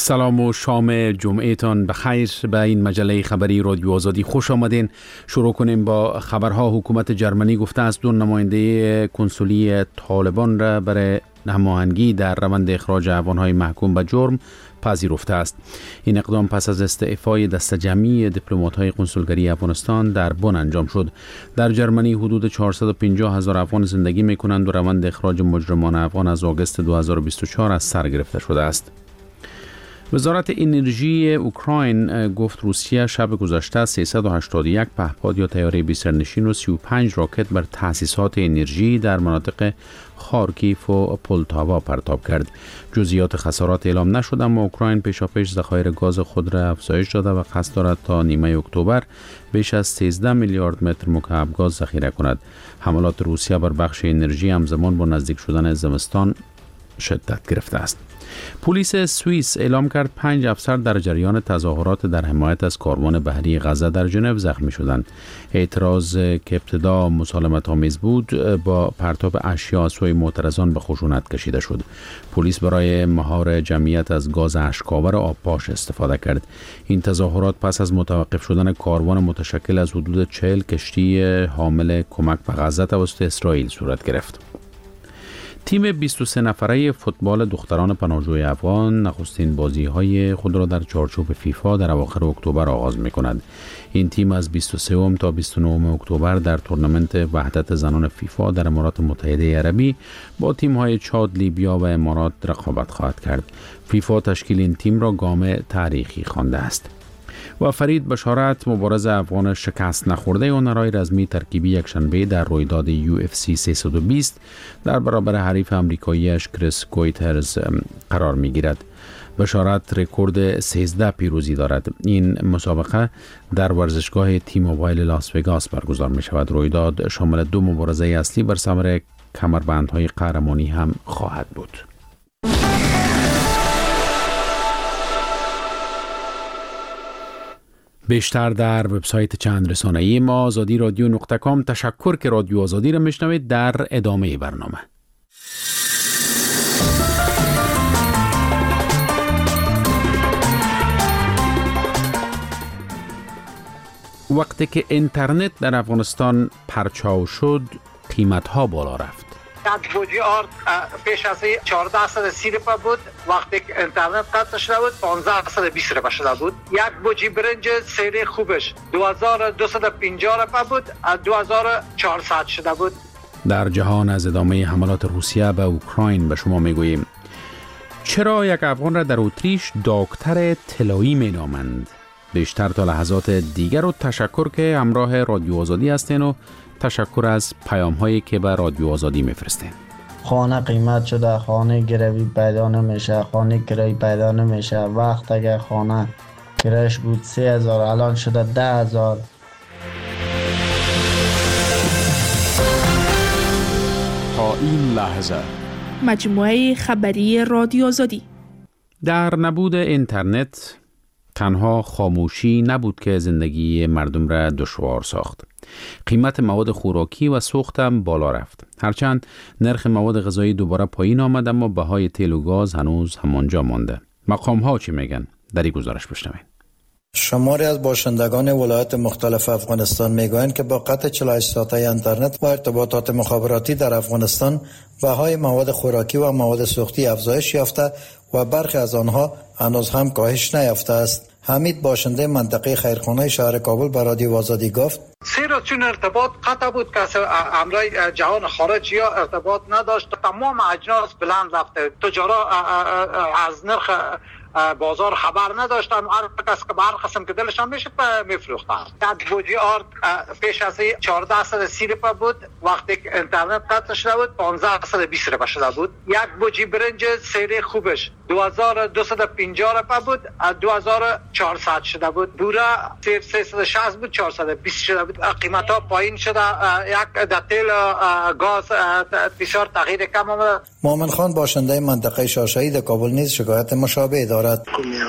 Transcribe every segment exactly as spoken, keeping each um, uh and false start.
سلام و شام جمعهتان بخیر. به این مجله خبری رادیو آزادی خوش آمدین. شروع کنیم با خبرها. حکومت جرمنی گفته است دو نماینده کنسولی طالبان را برای هماهنگی در روند اخراج افغان‌های محکوم به جرم پذیرفته است. این اقدام پس از استعفای دسته جمعی دیپلمات‌های کنسولگری افغانستان در بن انجام شد. در جرمنی حدود چهارصد و پنجاه هزار افغان زندگی می‌کنند و روند اخراج مجرمان افغان از آگوست دو هزار و بیست و چهار از سر گرفته شده است. وزارت انرژی اوکراین گفت روسیه شب گذشته سیصد و هشتاد و یک پهپاد یا طیاره بی سرنشین و سی و پنج راکت بر تأسیسات انرژی در مناطق خارکیف و پولتاوا پرتاب کرد. جزئیات خسارات اعلام نشد، اما اوکراین پیشاپیش ذخایر گاز خود را افزایش داده و قصد دارد تا نیمه اکتبر بیش از سیزده میلیارد متر مکعب گاز ذخیره کند. حملات روسیه بر بخش انرژی همزمان با نزدیک شدن زمستان شدت گرفته است. پلیس سوئیس اعلام کرد پنج افسر در جریان تظاهرات در حمایت از کاروان بحری غزه در ژنو زخمی شدند. اعتراض که ابتدا مسالمت آمیز بود با پرتاب اشیا از سوی معترضان به خشونت کشیده شد. پلیس برای مهار جمعیت از گاز اشک‌آور آبپاش استفاده کرد. این تظاهرات پس از متوقف شدن کاروان متشکل از حدود چهل کشتی حامل کمک به غزه توسط اسرائیل صورت گرفت. تیم بیست و سه نفره فوتبال دختران پناهجوی افغان نخستین بازی‌های خود را در چارچوب فیفا در اواخر اکتبر آغاز می‌کند. این تیم از بیست و سه تا بیست و نه اکتبر در تورنمنت وحدت زنان فیفا در امارات متحده عربی با تیم‌های چاد، لیبیا و امارات رقابت خواهد کرد. فیفا تشکیل این تیم را گام تاریخی خوانده است. و فرید بشارت، مبارز افغان شکست نخورده هنرهای رزمی ترکیبی یکشنبه در رویداد یو اف سی سیصد و بیست در برابر حریف آمریکاییش کریس گویترز قرار می‌گیرد. بشارت رکورد سیزده پیروزی دارد. این مسابقه در ورزشگاه تی موبایل لاس وگاس برگزار می‌شود. رویداد شامل دو مبارزه اصلی بر ثمر کمربندهای قهرمانی هم خواهد بود. بیشتر در وبسایت چند رسانه‌ای ما آزادی رادیو نقطه کام. تشکر که رادیو آزادی را میشنوید. در ادامه برنامه وقتی که اینترنت در افغانستان پرچاو شد، قیمت‌ها بالا رفت. یک بوجی آرد پیش از چهارده صد و سی روپیه بود، وقتی که اینترنت قطع شده بود پانزده صد و بیست روپیه شده بود. یک بوجی برنج سری خوبش دو هزار و دویست و پنجاه روپیه بود، دو هزار و چهارصد شده بود. در جهان از ادامه حملات روسیه به اوکراین به شما میگوییم. چرا یک افغان را در اتریش دکتر طلایی مینامند؟ بیشتر تا لحظات دیگر و تشکر که همراه رادیو آزادی هستین و تشکر از پیام هایی که به رادیو آزادی میفرستین. خانه قیمت شده، خانه گروی پیدا نمیشه، خانه کرایه پیدا نمیشه. وقت اگر خانه کرایش بود سه هزار الان شده ده هزار. تا این لحظه مجموعه خبری رادیو آزادی. در نبود اینترنت تنها خاموشی نبود که زندگی مردم را دشوار ساخت. قیمت مواد خوراکی و سوخت هم بالا رفت. هرچند نرخ مواد غذایی دوباره پایین آمد، اما بهای تیل و گاز هنوز همانجا مانده. مقام ها چی میگن؟ در این گزارش بشنوین. شماری از باشندگان ولایات مختلف افغانستان میگویند که با قطع چهل و هشت ساعته اینترنت و ارتباطات مخابراتی در افغانستان بهای مواد خوراکی و مواد سوختی افزایش یافته و برخی از آنها هنوز هم کاهش نیافته است. حمید باشنده منطقه خیرخانه شهر کابل به رادیو آزادی گفت سه روز چون ارتباط قطع بود که امرای جهان خارجی ها ارتباط نداشت، تمام اجناس بلند رفته. تجارا از نرخ بازار خبر نداشتن، هر کس که به هر قسم که دلشان میشه میفروختن. یک بوجی آرد پیش از چهارده صد و سی روپیه بود، وقتی که اینترنت قطع شده بود پانزده صد و بیست روپیه شده بود. یک بوجی برنج سری خوبش دو هزار و دویست و پنجاه روپیه بود، دو هزار و چهارصد شده بود. بوره سیصد و شصت بود، چهارصد و بیست شده بود. قیمت ها پایین شده. یک دتیل گاز بسیار تغییر کم آمده. مومن خان باشنده منطقه شاشه‌ای کابل نیز شکایت مشابه دارد.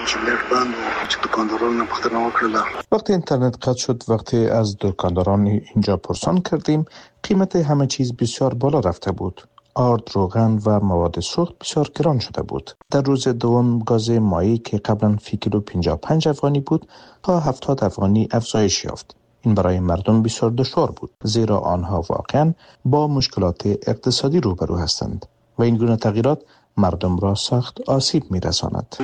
وقتی اینترنت قطع شد، وقتی از دکانداران اینجا پرسان کردیم، قیمت همه چیز بسیار بالا رفته بود. آرد، روغن و مواد سوخت بسیار گران شده بود. در روز دوم گاز مایع که قبلا فی کیلو پنجاه و پنج افغانی بود تا هفتاد افغانی افزایش یافت. این برای مردم بسیار دشوار بود، زیرا آنها واقعا با مشکلات اقتصادی روبرو هستند و این گونه تغییرات مردم را سخت آسیب می‌رساند.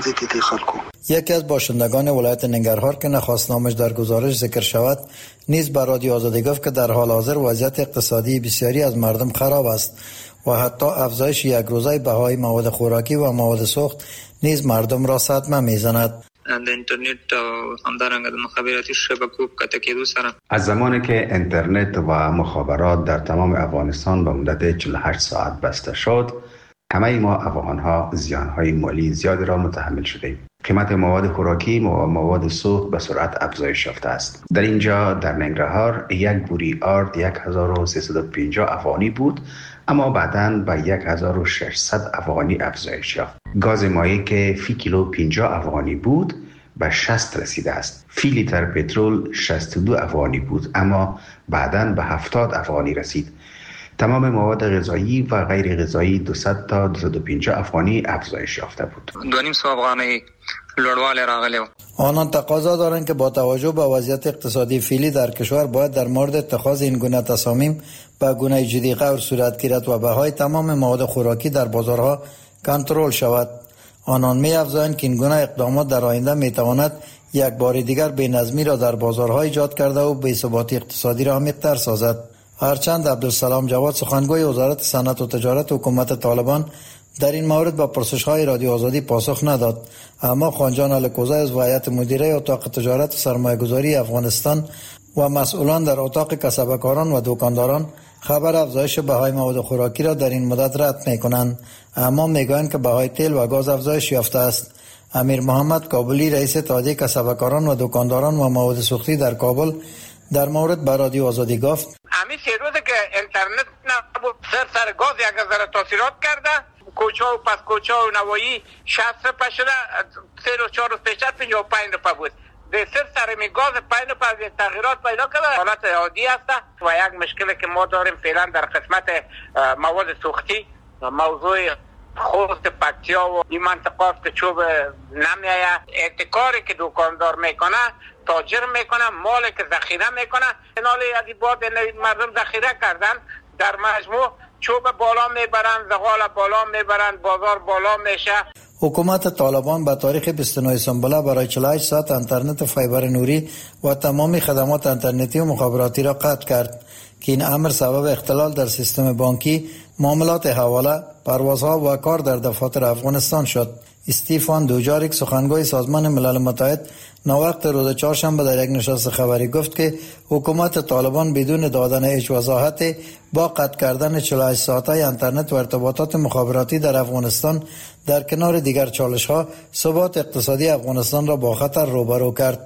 یکی از باشندگان ولایت ننگرهار که نخواست نامش در گزارش ذکر شود نیز به رادیو آزادی گفت که در حال حاضر وضعیت اقتصادی بسیاری از مردم خراب است و حتی افزایش یک روزه بهای مواد خوراکی و مواد سوخت نیز مردم را صدمه می‌زند. اینترنت همدارنگ مخابراتی شبکه کتکیدو سره از زمانی که اینترنت و مخابرات در تمام افغانستان به مدت چهل و هشت ساعت بسته شد، همه ما افغان‌ها زیان‌های مالی زیادی را متحمل شدیم. قیمت مواد خوراکی و مواد سوخت به سرعت افزایش یافته است. در اینجا در ننگرهار یک بوری آرد یک هزار و سیصد و پنجاه افغانی بود، اما بعداً به یک هزار و ششصد افغانی افزایش یافت. گاز مایع که فی کیلو پنجاه افغانی بود به شصت رسیده است. فی لیتر پترول شصت و دو افغانی بود، اما بعداً به هفتاد افغانی رسید. تمام مواد غذایی و غیر غذایی دویست تا دویست و پنجاه افغانی افزایش یافته بود. دو نیم سو افغانی لوړوالی راغلی و آنان تقاضا دارند که با توجه به وضعیت اقتصادی فعلی در کشور باید در مورد اتخاذ این گونه تصامیم به گونه جدی قرار صورت گیرد و بهای تمام مواد خوراکی در بازارها کنترل شود. آنان می افزایند که این گونه اقدامات در آینده می تواند یک بار دیگر بی‌نظمی را در بازارها ایجاد کرده و بی‌ثباتی اقتصادی را عمیق‌تر سازد. هرچند عبدالسلام جواد سخنگوی وزارت صنعت و تجارت حکومت طالبان در این مورد با پرسش‌های رادیو آزادی پاسخ نداد، اما خانجان الکوزی از هیئت مدیره اتاق تجارت و سرمایه‌گذاری افغانستان و مسئولان در اتاق کسبکاران و دکانداران خبر افزایش بهای مواد خوراکی را در این مدت رد می‌کنند، اما می‌گویند که بهای تیل و گاز افزایش یافته است. امیر محمد کابلی رئیس اتحادیه کسبکاران و دکانداران و مواد سوختی در کابل در مورد به رادیو آزادی گفت: همین سه روزه که اینترنت نبود سر سر گاز یک ذره تاثیرات کرده، کوچه و پس کوچه و نوایی شصت روپه شده، سه روز چهار روز پیشتر پنجاه و پنج روپه بود. به سر سر می گاز پنج روپه تغییرات پیدا کرده، حالت عادی است. و یک مشکلی که ما داریم فعلا در قسمت مواد سوختی، موضوع خوست پکتیا و این منطقات که چوب نمیایه، احتکاری که دکاندار میکنه، تاجر میکنه، مالی که ذخیره میکنه، اینالی یکی باد مردم ذخیره کردن، در مجموع چوب بالا میبرن، زغال بالا میبرن، بازار بالا میشه. حکومت طالبان به تاریخ بیست و نه سامبله برای چهل و هشت ساعت اینترنت و فایبر نوری و تمامی خدمات اینترنتی و مخابراتی را قطع کرد که این امر سبب اختلال در سیستم بانکی، معاملات حواله، پروازها و کار در دفاتر افغانستان شد. استیفان دوجاریک سخنگوی سازمان ملل متحد ناوقت روز چهارشنبه در یک نشست خبری گفت که حکومت طالبان بدون دادن هیچ وضاحت با قطع کردن چهل و هشت ساعته اینترنت و ارتباطات مخابراتی در افغانستان در کنار دیگر چالش‌ها ثبات اقتصادی افغانستان را با خطر روبرو کرد.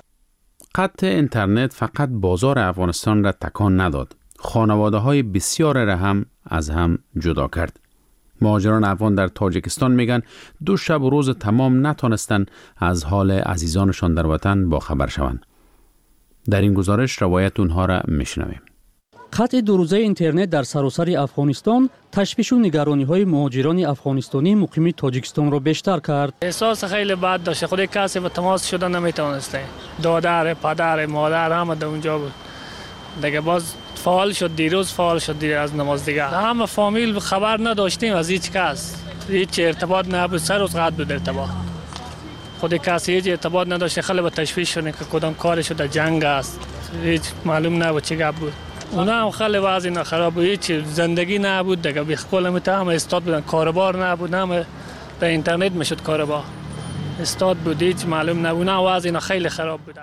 قطع اینترنت فقط بازار افغانستان را تکان نداد، خانواده‌های بسیار را هم از هم جدا کرد. مهاجران افغان در تاجیکستان میگن دو شب و روز تمام نتونستن از حال عزیزانشان در وطن با خبر شوند. در این گزارش روایت اونها را میشنویم. قطع دو روزه اینترنت در سراسر افغانستان تشویش و نگرانی‌های مهاجران افغانستانی مقیم تاجیکستان را بیشتر کرد. احساس خیلی بد داشت، خود کسی با تماس شدن نمیتونسته. دادر، پدر، مادر همه در اونجا بود. دیگه باز فعال شد، دیروز فعال شد دیگه از نماز دیگه. همه فامیل خبر نداشتیم از هیچ کس. هیچ ارتباط نبود، سر روز قطع بود ارتباط. خود کسی هیچ ارتباط نداشت، خیلی با تشویش شدن که کدام کارش در جنگ است. هیچ معلوم نبود چه گپ بود. اونا هم خیلی وضع خراب بود، هیچ زندگی نبود دیگه. بیخکل میتام استاد بودن، کاربار نبود، هم در اینترنت میشد کاربار. استاد بود، هیچ معلوم نبود، اونا وضع خیلی خراب بود.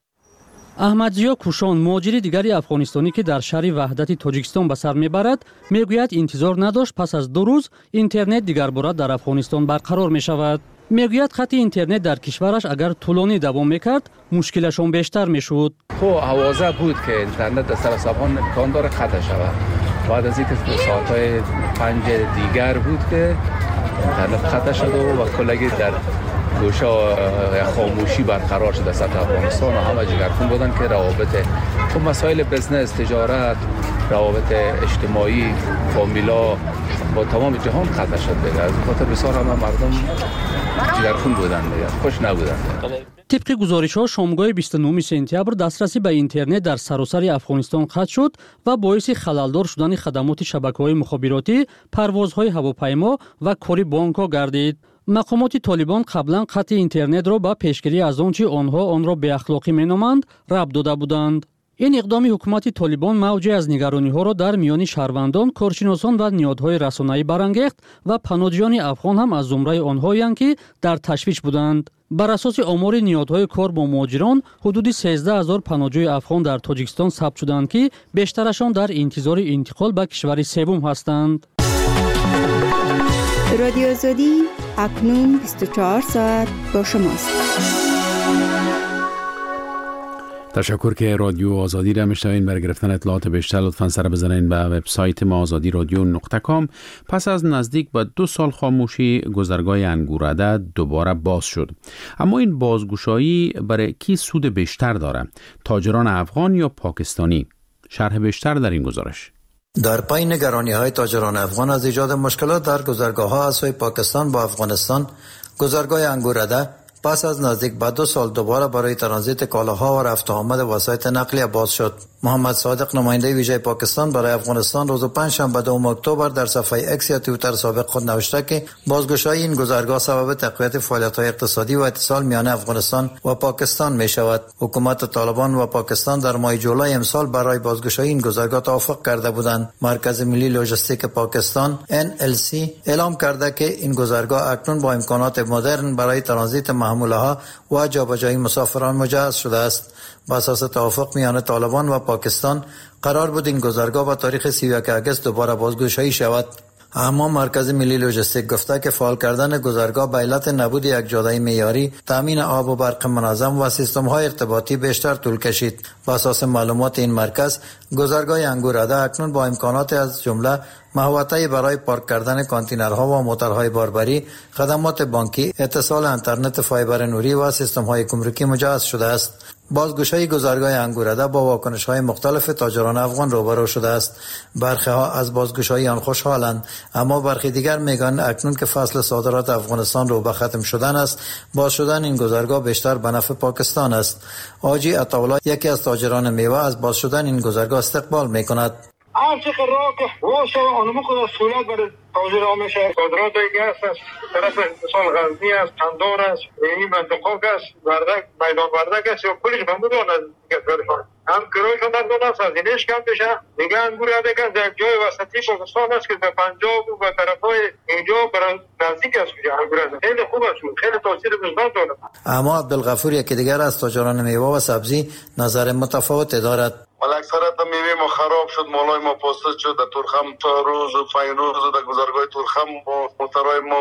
احمدزیا کوشان، مهاجر دیگری افغانستانی که در شهر وحدت تاجیکستان به سر میبرد، میگوید انتظار نداشت پس از دو روز اینترنت دیگر باره در افغانستان برقرار می شود. میگوید خط اینترنت در کشورش اگر طولانی دوام میکرد مشکلشون بیشتر میشد. خب اوازه بود که اینترنت در سر صبحان امکان داره قطع شود. بعد از اینکه ساعت‌های پنج دیگر بود که اینترنت قطع شد و کلگی در گوشه خاموشی برقرار شده سطح افغانستان و همه جگرخون بودن که روابط و مسائل بزنس، تجارت روابط اجتماعی فامیلا با تمام جهان قطع شد دیگه. از خاطر بسیار همه مردم جگرخون بودن دیگه، خوش نبودن. طبق گزارش‌ها شامگاه بیست و نهم سپتامبر دسترسی به اینترنت در سراسر افغانستان قطع شد و باعث خللدار شدن خدمات شبکه‌های مخابراتی، پروازهای هواپیما و کاری بانک‌ها گردید. مقامات طالبان قبلا قطع اینترنت را با پیشگیری از آنچه آنها آن را به اخلاقی مینامند ربط داده بودند. این اقدام حکومت طالبان موجی از نگرانی‌ها را در میان شهروندان، کارشناسان و نهادهای رسانه‌ای برانگیخت و پناهجویان افغان هم از زمره آنهایند که در تشویش بودند. بر اساس آمار نهادهای کار با مهاجران، حدود سیزده هزار پناهجوی افغان در تاجیکستان ثبت شدند که بیشترشان در انتظار انتقال به کشور سوم هستند. رادیو آزادی اکنون بیست و چهار ساعت با شماست. تشکر که رادیو آزادی را میشنوین. برای گرفتن اطلاعات بیشتر لطفاً سر بزنین به وبسایت ما آزادی رادیو نقطه کام. پس از نزدیک به دو سال خاموشی، گذرگاه انگورده دوباره باز شد. اما این بازگشایی برای کی سود بیشتر داره؟ تاجران افغان یا پاکستانی؟ شرح بیشتر در این گزارش. در پای نگرانی های تاجران افغان از ایجاد مشکلات در گذرگاه ها از سوی پاکستان با افغانستان، گذرگاه انگورده پس از نزدیک به دو سال دوباره برای ترانزیت کالاها و رفت و آمد وسایط نقلیه باز شد. محمد صادق، نماینده ویژه پاکستان برای افغانستان، روز پنجشنبه دوم اکتبر در صفحه اکس یا توییتر سابق خود نوشته که بازگشایی این گذرگاه سبب تقویت فعالیت‌های اقتصادی و اتصال میان افغانستان و پاکستان می شود. حکومت طالبان و پاکستان در ماه جولای امسال برای بازگشایی این گذرگاه توافق کرده بودند. مرکز ملی لوجستیک پاکستان ان ال سی اعلام کرده که این گذرگاه اکنون با امکانات مدرن برای ترانزیت محموله‌ها و جابجایی مسافران مجهز شده است. با اساس توافق میان طالبان و پاکستان قرار بود این گذرگاه با تاریخ سی و یک آگوست دوباره بازگشایی شود. اما مرکز ملی لوجستیک گفته که فعال کردن گذرگاه به علت نبود یک جاده معیاری، تامین آب و برق منظم و سیستم‌های ارتباطی بیشتر طول کشید. با اساس معلومات این مرکز، گذرگاه انگورده اکنون با امکانات از جمله محوطه‌ای برای پارک کردن کانتینرها و موتورهای باربری، خدمات بانکی، اتصال اینترنت فایبر نوری و سیستم‌های گمرکی مجهز شده است. بازگشایی گذرگاه انگورده با واکنش‌های مختلف تاجران افغان روبرو شده است. برخی ها از بازگشایی آن خوشحالند، اما برخی دیگر میگن اکنون که فصل صادرات افغانستان رو به ختم شدن است، باز شدن این گذرگاه بیشتر به نفع پاکستان است. آجی عطاالله، یکی از تاجران میوه، از باز شدن این گذرگاه استقبال میکند. هر چه قرار که واشه آنمو خود سهولت برای تاجران میشه. صادرات گاز است، طرف مثال غزنی است، قندار است، این منطقه است، وردک، میدان وردک است، یا کلیش بمودان از کشورشان. هم کرایشان در دو نفس از اینش کم بشه. دیگه انگورده که از یک جای وسطی پاکستان است که به پنجاب و به طرفای اینجا برای نزدیک است. انگورده خیلی خوب است، خیلی تاثیر مثبت داره. اما عبدالغفور، یکی دیگر از تاجران میوه و سبزی، نظر متفاوتی دارد. ولی اکثرت میوه ما خراب شد، مالای ما پوستد شد. در تورخم تا روز و فینروز و در گذرگاه تورخم با موترهای ما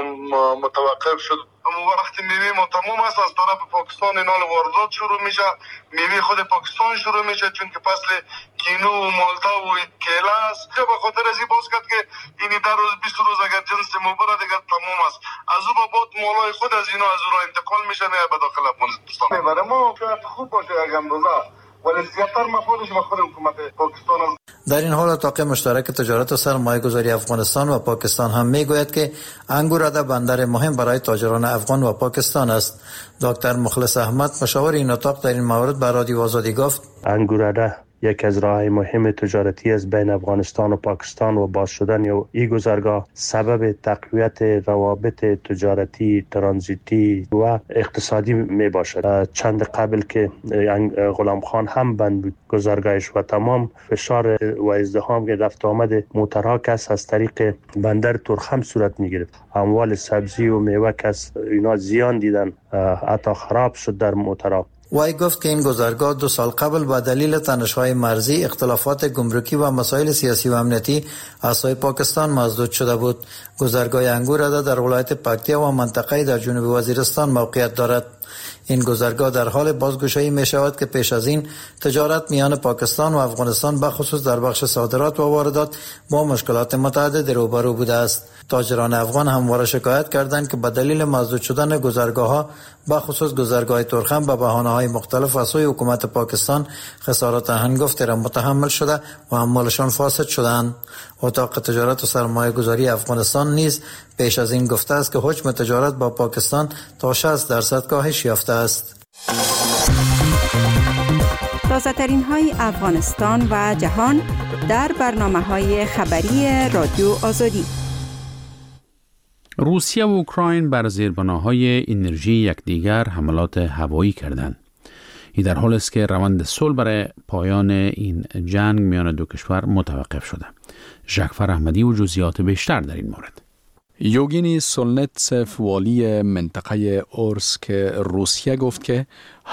متوقف شد. اما وقتی میوه ما تمام است، از طرف پاکستان اینال واردات شروع میشه. میوه خود پاکستان شروع میشه، چون که فصل کینو و مالتا و کیله است. به خاطر از این باز کرد که اینی در روز بیست روز اگر جنس مبره دیگر تمام است، از او با بعد مالای خود از اینا از او را انتقال میشه نه به داخل افغانستان. برای ما شاید خوب باشه اگر اندازه، ولی زیادتر مفادش به خود حکومت پاکستان است. در این حال اتاق مشترک تجارت و سرمایه گذاری افغانستان و پاکستان هم میگوید که انگورده بندر مهم برای تاجران افغان و پاکستان است. دکتر مخلص احمد، مشاور این اتاق، در این مورد به رادیو آزادی گفت: انگورده یک از راه‌های مهم تجارتی از بین افغانستان و پاکستان و باز شدن این گذرگاه سبب تقویت روابط تجارتی، ترانزیتی و اقتصادی می باشد. چند قبل که غلام خان هم بند بود گذرگاهش و تمام فشار و ازدحام که رفت آمد موترها کس از طریق بندر تورخم صورت می گرفت. اموال سبزی و میوه کس اینا زیان دیدن، حتی خراب شد در موترها. وی گفت که این گذرگاه دو سال قبل به دلیل تنش‌های مرزی، اختلافات گمرکی و مسائل سیاسی و امنیتی از سوی پاکستان مسدود شده بود. گذرگاه انگورده در ولایت پکتیا و منطقه در جنوب وزیرستان موقعیت دارد. این گذرگاه در حال بازگشایی می شود که پیش از این تجارت میان پاکستان و افغانستان بخصوص در بخش صادرات و واردات با مشکلات متعددی روبرو بوده است. تاجران افغان همواره شکایت کردند که به دلیل مسدود شدن گذرگاه‌ها بخصوص گذرگاه تورخم به بهانه‌های مختلف از سوی حکومت پاکستان خسارات هنگفتی را متحمل شده و اموالشان فاسد شدند. اتاق تجارت و سرمایه گذاری افغانستان نیز پیش از این گفته است که حجم تجارت با پاکستان تا شصت درصد کاهش یافته است. تازه ترین های افغانستان و جهان در برنامه های خبری رادیو آزادی. روسیه و اوکراین بر زیربناهای انرژی یکدیگر حملات هوایی کردند. این در حالی است که روند صلح برای پایان این جنگ میان دو کشور متوقف شده. ژکفر احمدی و جزئیات بیشتر در این مورد. یوگینی سولنتسف والی منطقه اورسک روسیه گفت که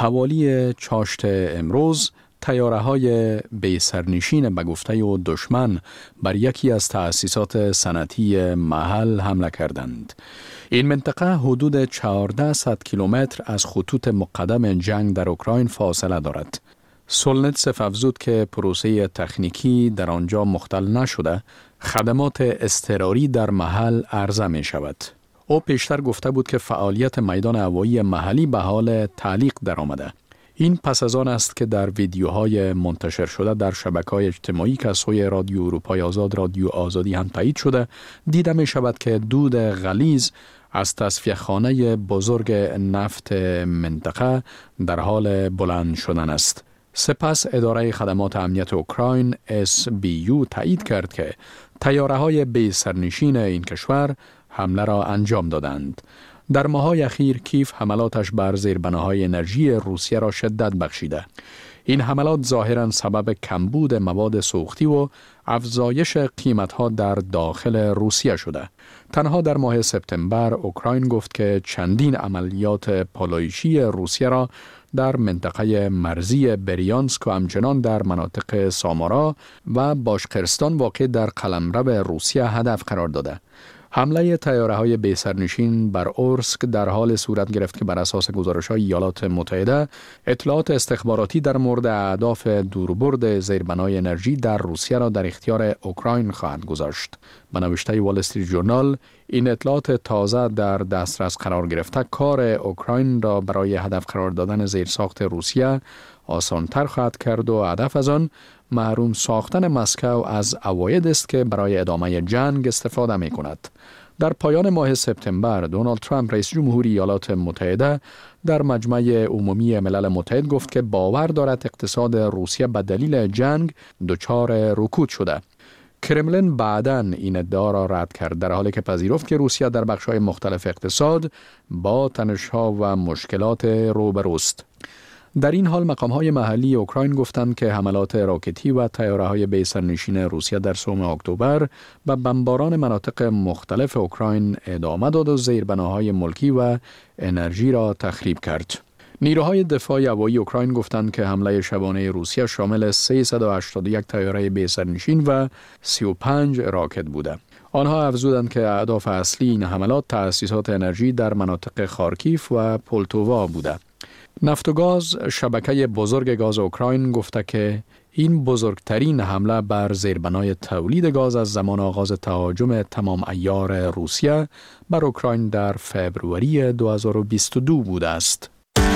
حوالی چاشت امروز طیاره های بی سرنشین به گفته و دشمن بر یکی از تأسیسات صنعتی محل حمله کردند. این منطقه حدود چهارصد کیلومتر از خطوط مقدم جنگ در اوکراین فاصله دارد. سولنتسف افزود که پروسه تکنیکی در آنجا مختل نشده، خدمات اضطراری در محل عرضه می شود. او پیشتر گفته بود که فعالیت میدان هوایی محلی به حال تعلیق در آمده. این پس از آن است که در ویدیوهای منتشر شده در شبکه‌های اجتماعی که از سوی رادیو اروپای آزاد رادیو آزادی هم تایید شده دیده می شود که دود غلیظ از تصفیه خانه بزرگ نفت منطقه در حال بلند شدن است. سپس اداره خدمات امنیت اوکراین اس بی یو تایید کرد که طیاره‌های بی سرنشین این کشور حمله را انجام دادند. در ماه‌های اخیر کیف حملاتش بر زیربناهای انرژی روسیه را شدت بخشیده. این حملات ظاهراً سبب کمبود مواد سوختی و افزایش قیمت‌ها در داخل روسیه شده. تنها در ماه سپتامبر اوکراین گفت که چندین عملیات پالایشی روسیه را در منطقه مرزی بریانسک و همچنان در مناطق سامارا و باشقرستان واقع در قلمرو روسیه هدف قرار داده. حمله طیاره‌های بی سرنشین بر اورسک در حال صورت گرفت که بر اساس گزارش‌های ایالات متحده اطلاعات استخباراتی در مورد اهداف دوربرد زیربنای انرژی در روسیه را در اختیار اوکراین خواهد گذاشت. به نوشته وال استریت ژورنال این اطلاعات تازه در دسترس قرار گرفته کار اوکراین را برای هدف قرار دادن زیرساخت روسیه آسان‌تر خواهد کرد و هدف از آن محروم ساختن مسکو از عواید است که برای ادامه جنگ استفاده می کند. در پایان ماه سپتامبر دونالد ترامپ رئیس جمهوری ایالات متحده در مجمع عمومی ملل متحد گفت که باور دارد اقتصاد روسیه به دلیل جنگ دچار رکود شده. کرملین بعداً این ادعا را رد کرد در حالی که پذیرفت که روسیه در بخش‌های مختلف اقتصاد با تنش‌ها و مشکلات روبروست. در این حال مقام‌های محلی اوکراین گفتند که حملات راکتی و طیاره‌های بی سرنشین روسیه در سوم اکتبر به بمباران مناطق مختلف اوکراین ادامه داد و زیربناهای ملکی و انرژی را تخریب کرد. نیروهای دفاع هوایی اوکراین گفتند که حمله شبانه روسیه شامل سیصد و هشتاد و یک طیاره بی سرنشین و سی و پنج راکت بوده. آنها افزودند که اهداف اصلی این حملات تأسیسات انرژی در مناطق خارکیف و پولتووا بوده. نفت و گاز شبکه بزرگ گاز اوکراین گفته که این بزرگترین حمله بر زیربنای تولید گاز از زمان آغاز تهاجم تمام عیار روسیه بر اوکراین در فوریه دو هزار و بیست و دو بوده است.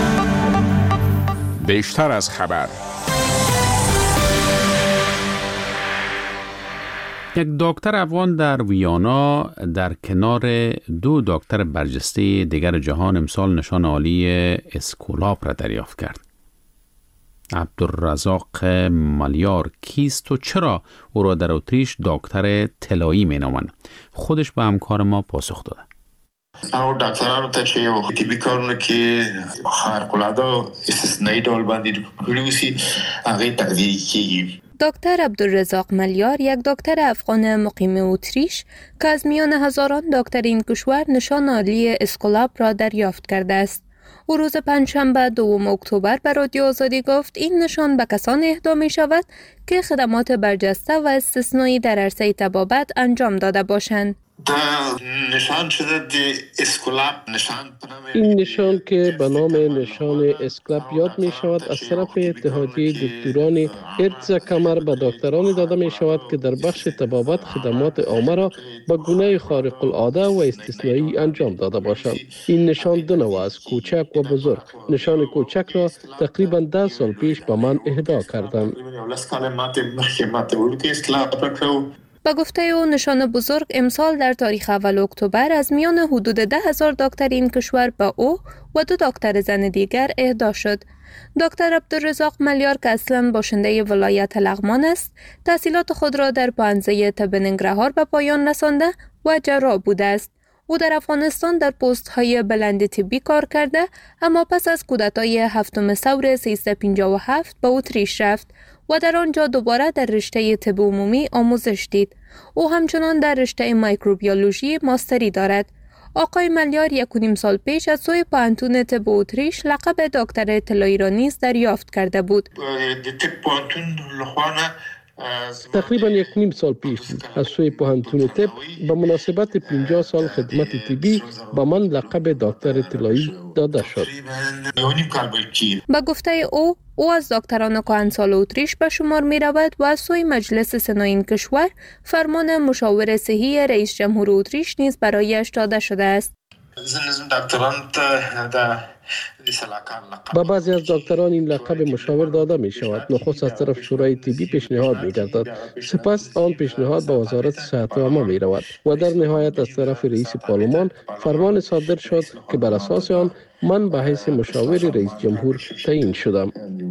بیشتر از خبر. یک دکتر افغان در ویانا در کنار دو دکتر برجسته دیگر جهان امسال نشان عالی اسکولاب را دریافت کرد. عبدالرزاق مالیار کیست و چرا او را در اتریش دکتر طلایی می نامند؟ خودش به همکار ما پاسخ داده. او ډاکټرانو ته چې یو طبي کارونه کې خارق-العاده استثنایی ډول باندې کړي وسی هغه تقدیری کیږي. دکتر عبدالرزاق مالیار یک دکتر افغان مقیم اتریش که از میان هزاران دکتر این کشور نشان عالی اسکولاب را دریافت کرده است. او روز پنجشنبه دوم اکتبر به رادیو آزادی گفت این نشان به کسانی اهدا می شود که خدمات برجسته و استثنایی در عرصه طبابت انجام داده باشند. نشان شده دی اسکلاب نشان این نشان که به نام نشان اسکلاب یاد می شود از طرف اتحادیه دکتران ارتز کمر به دکتران داده می شود که در بخش طبابت خدمات عامه را به گونه خارق العاده و استثنایی انجام داده باشند. این نشان دو نوع است، کوچک و بزرگ. نشان کوچک را تقریبا ده سال پیش به من اهدا کردند. با گفته او نشان بزرگ امسال در تاریخ اول اکتبر از میان حدود ده هزار دکتر این کشور به او و دو دکتر زن دیگر اهدا شد. دکتر عبدالرزاق ملیار که اصلا باشنده ولایت لغمان است، تحصیلات خود را در پانزه طب ننگرهار به پایان رسانده و جراح بوده است. او در افغانستان در پست های بلند طبی کار کرده، اما پس از کودتای هفتم ثور سیصد و پنجاه و هفت به اتریش رفت و در آنجا دوباره در رشته طب عمومی آموزش دید. او همچنان در رشته میکروبیولوژی ماستری دارد. آقای ملیار یک و نیم سال پیش از سوی پانتون طب اتریش لقب دکتر اطلاعی را نیز دریافت کرده بود. تقریبا یک نیم سال پیش بود از سوی پوهنتون طب به مناسبت پنجاه سال خدمت طبی به من لقب دکتر اطلاعی داده شد. با گفته او او از دکتران کهنسال اتریش به شمار می رود و از سوی مجلس سنای این کشور فرمان مشاور صحی رئیس جمهور اتریش نیز برایش داده شده است. با بعضی از دکتران این لقب مشاور داده می شود. نخست از طرف شورای طبی پیشنهاد می گردد، سپس آن پیشنهاد به وزارت صحت عامه می رود و در نهایت از طرف رئیس پارلمان فرمان صادر شد که بر اساس آن من به حیث مشاور رئیس جمهور تعیین شدم.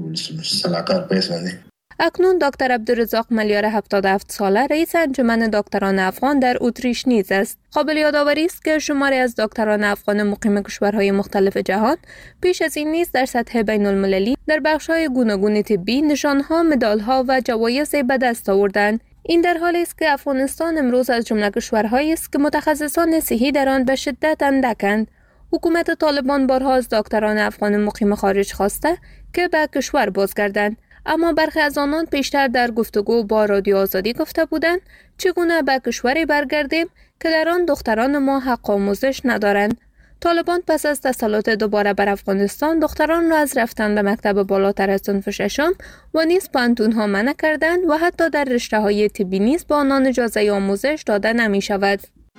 اکنون دکتر عبدالرزاق ملیار هفتاد و هفت ساله رئیس انجمن دکتران افغان در اتریش نیز است. قابل یادآوری است که شماری از دکتران افغان مقیم کشورهای مختلف جهان پیش از این نیز در سطح بین المللی در بخش‌های گوناگون طبی نشان‌ها، مدال‌ها و جوایز به دست آوردند. این در حالی است که افغانستان امروز از جمله کشورهایی است که متخصصان صحی در آن به شدت اندکند. حکومت طالبان بارها از دکتران افغان مقیم خارج خواسته که به کشور بازگردند، اما برخی از آنان پیشتر در گفتگو با رادیو آزادی گفته بودند چگونه به کشوری برگردیم که در آن دختران ما حق آموزش ندارند. طالبان پس از تسلط دوباره بر افغانستان دختران را از رفتن به مکتب بالاتر از صنف ششم و نیز پانتون‌ها منع کردند و حتی در رشته‌های طبی نیز به آنان اجازه آموزش داده نمی شود.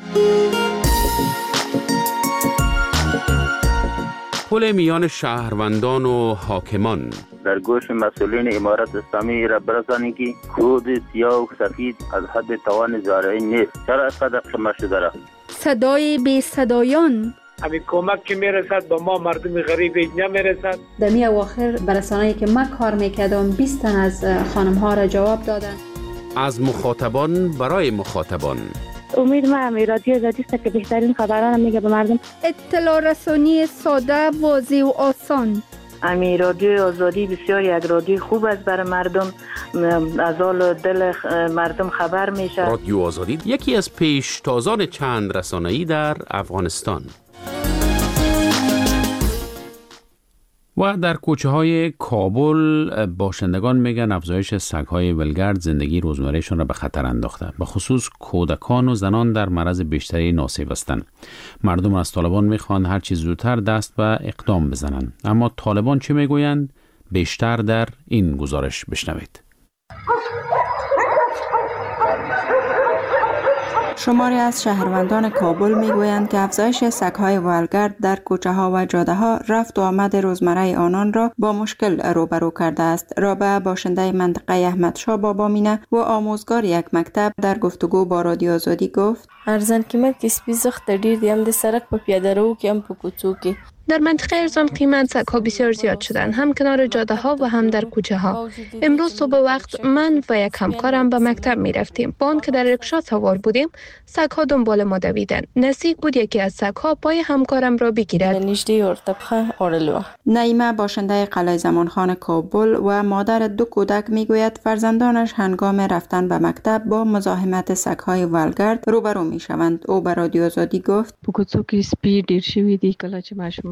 پل میان شهروندان و حاکمان در گوش مسئولین امارت اسلامی را برسانی که خود سیاه و سفید از حد توان زارعی نیست. چرا اینقدر شما شده را؟ صدای بی صدایان همین کمک که میرسد به ما مردم غریب نمیرسد. در می اواخر برسانه‌ای که من کار میکردم بیست تن از خانم ها را جواب دادن. از مخاطبان برای مخاطبان. امید ما هم رادیو آزادی است که بهترین خبران میگه به مردم. اطلاع رسانی ساده، واضح و آسان. امی رادیو آزادی بسیار یک رادیو خوب است برای مردم، از حال دل مردم خبر میشه. رادیو آزادی یکی از پیشتازان چند رسانه‌ای در افغانستان. و در کوچه های کابل باشندگان میگن افزایش سگ‌های ولگرد زندگی روزمرهشون را به خطر انداخته. به خصوص کودکان و زنان در معرض بیشتری ناسیب هستند. مردم از طالبان میخوان هر چیز زودتر دست به اقدام بزنن. اما طالبان چی میگویند؟ بیشتر در این گزارش بشنوید. شماری از شهروندان کابل میگویند که افزایش سگ‌های ولگرد در کوچه‌ها و جاده‌ها رفت و آمد روزمره آنان را با مشکل روبرو کرده است. رابعه باشنده منطقه احمدشاه بابامینه و آموزگار یک مکتب در گفتگو با رادیو آزادی گفت: ارزان قیمت کې سپي زخته ډیر دي، هم د سړک په پیاده رو کې هم په کوڅو کې. در منطقه ارزان قیمت سگ‌ها بسیار زیاد شدن، هم کنار جاده ها و هم در کوچه ها. امروز صبح وقت من و یک همکارم به مکتب می رفتیم. با آن که در رکشا سوار بودیم، سگ‌ها دنبال ما دویدن. نزدیک بود یکی از سگ‌ها پای همکارم را بگیرد. نعیمه باشنده قلعه زمانخان کابل و مادر دو کودک می گوید فرزندانش هنگام رفتن به مکتب با مزاحمت سگ‌های ولگرد روبرو می شوند. او به رادیو آزادی گفت: په کوڅو کې سپي ډیر شوي دي، کله چې ماشومان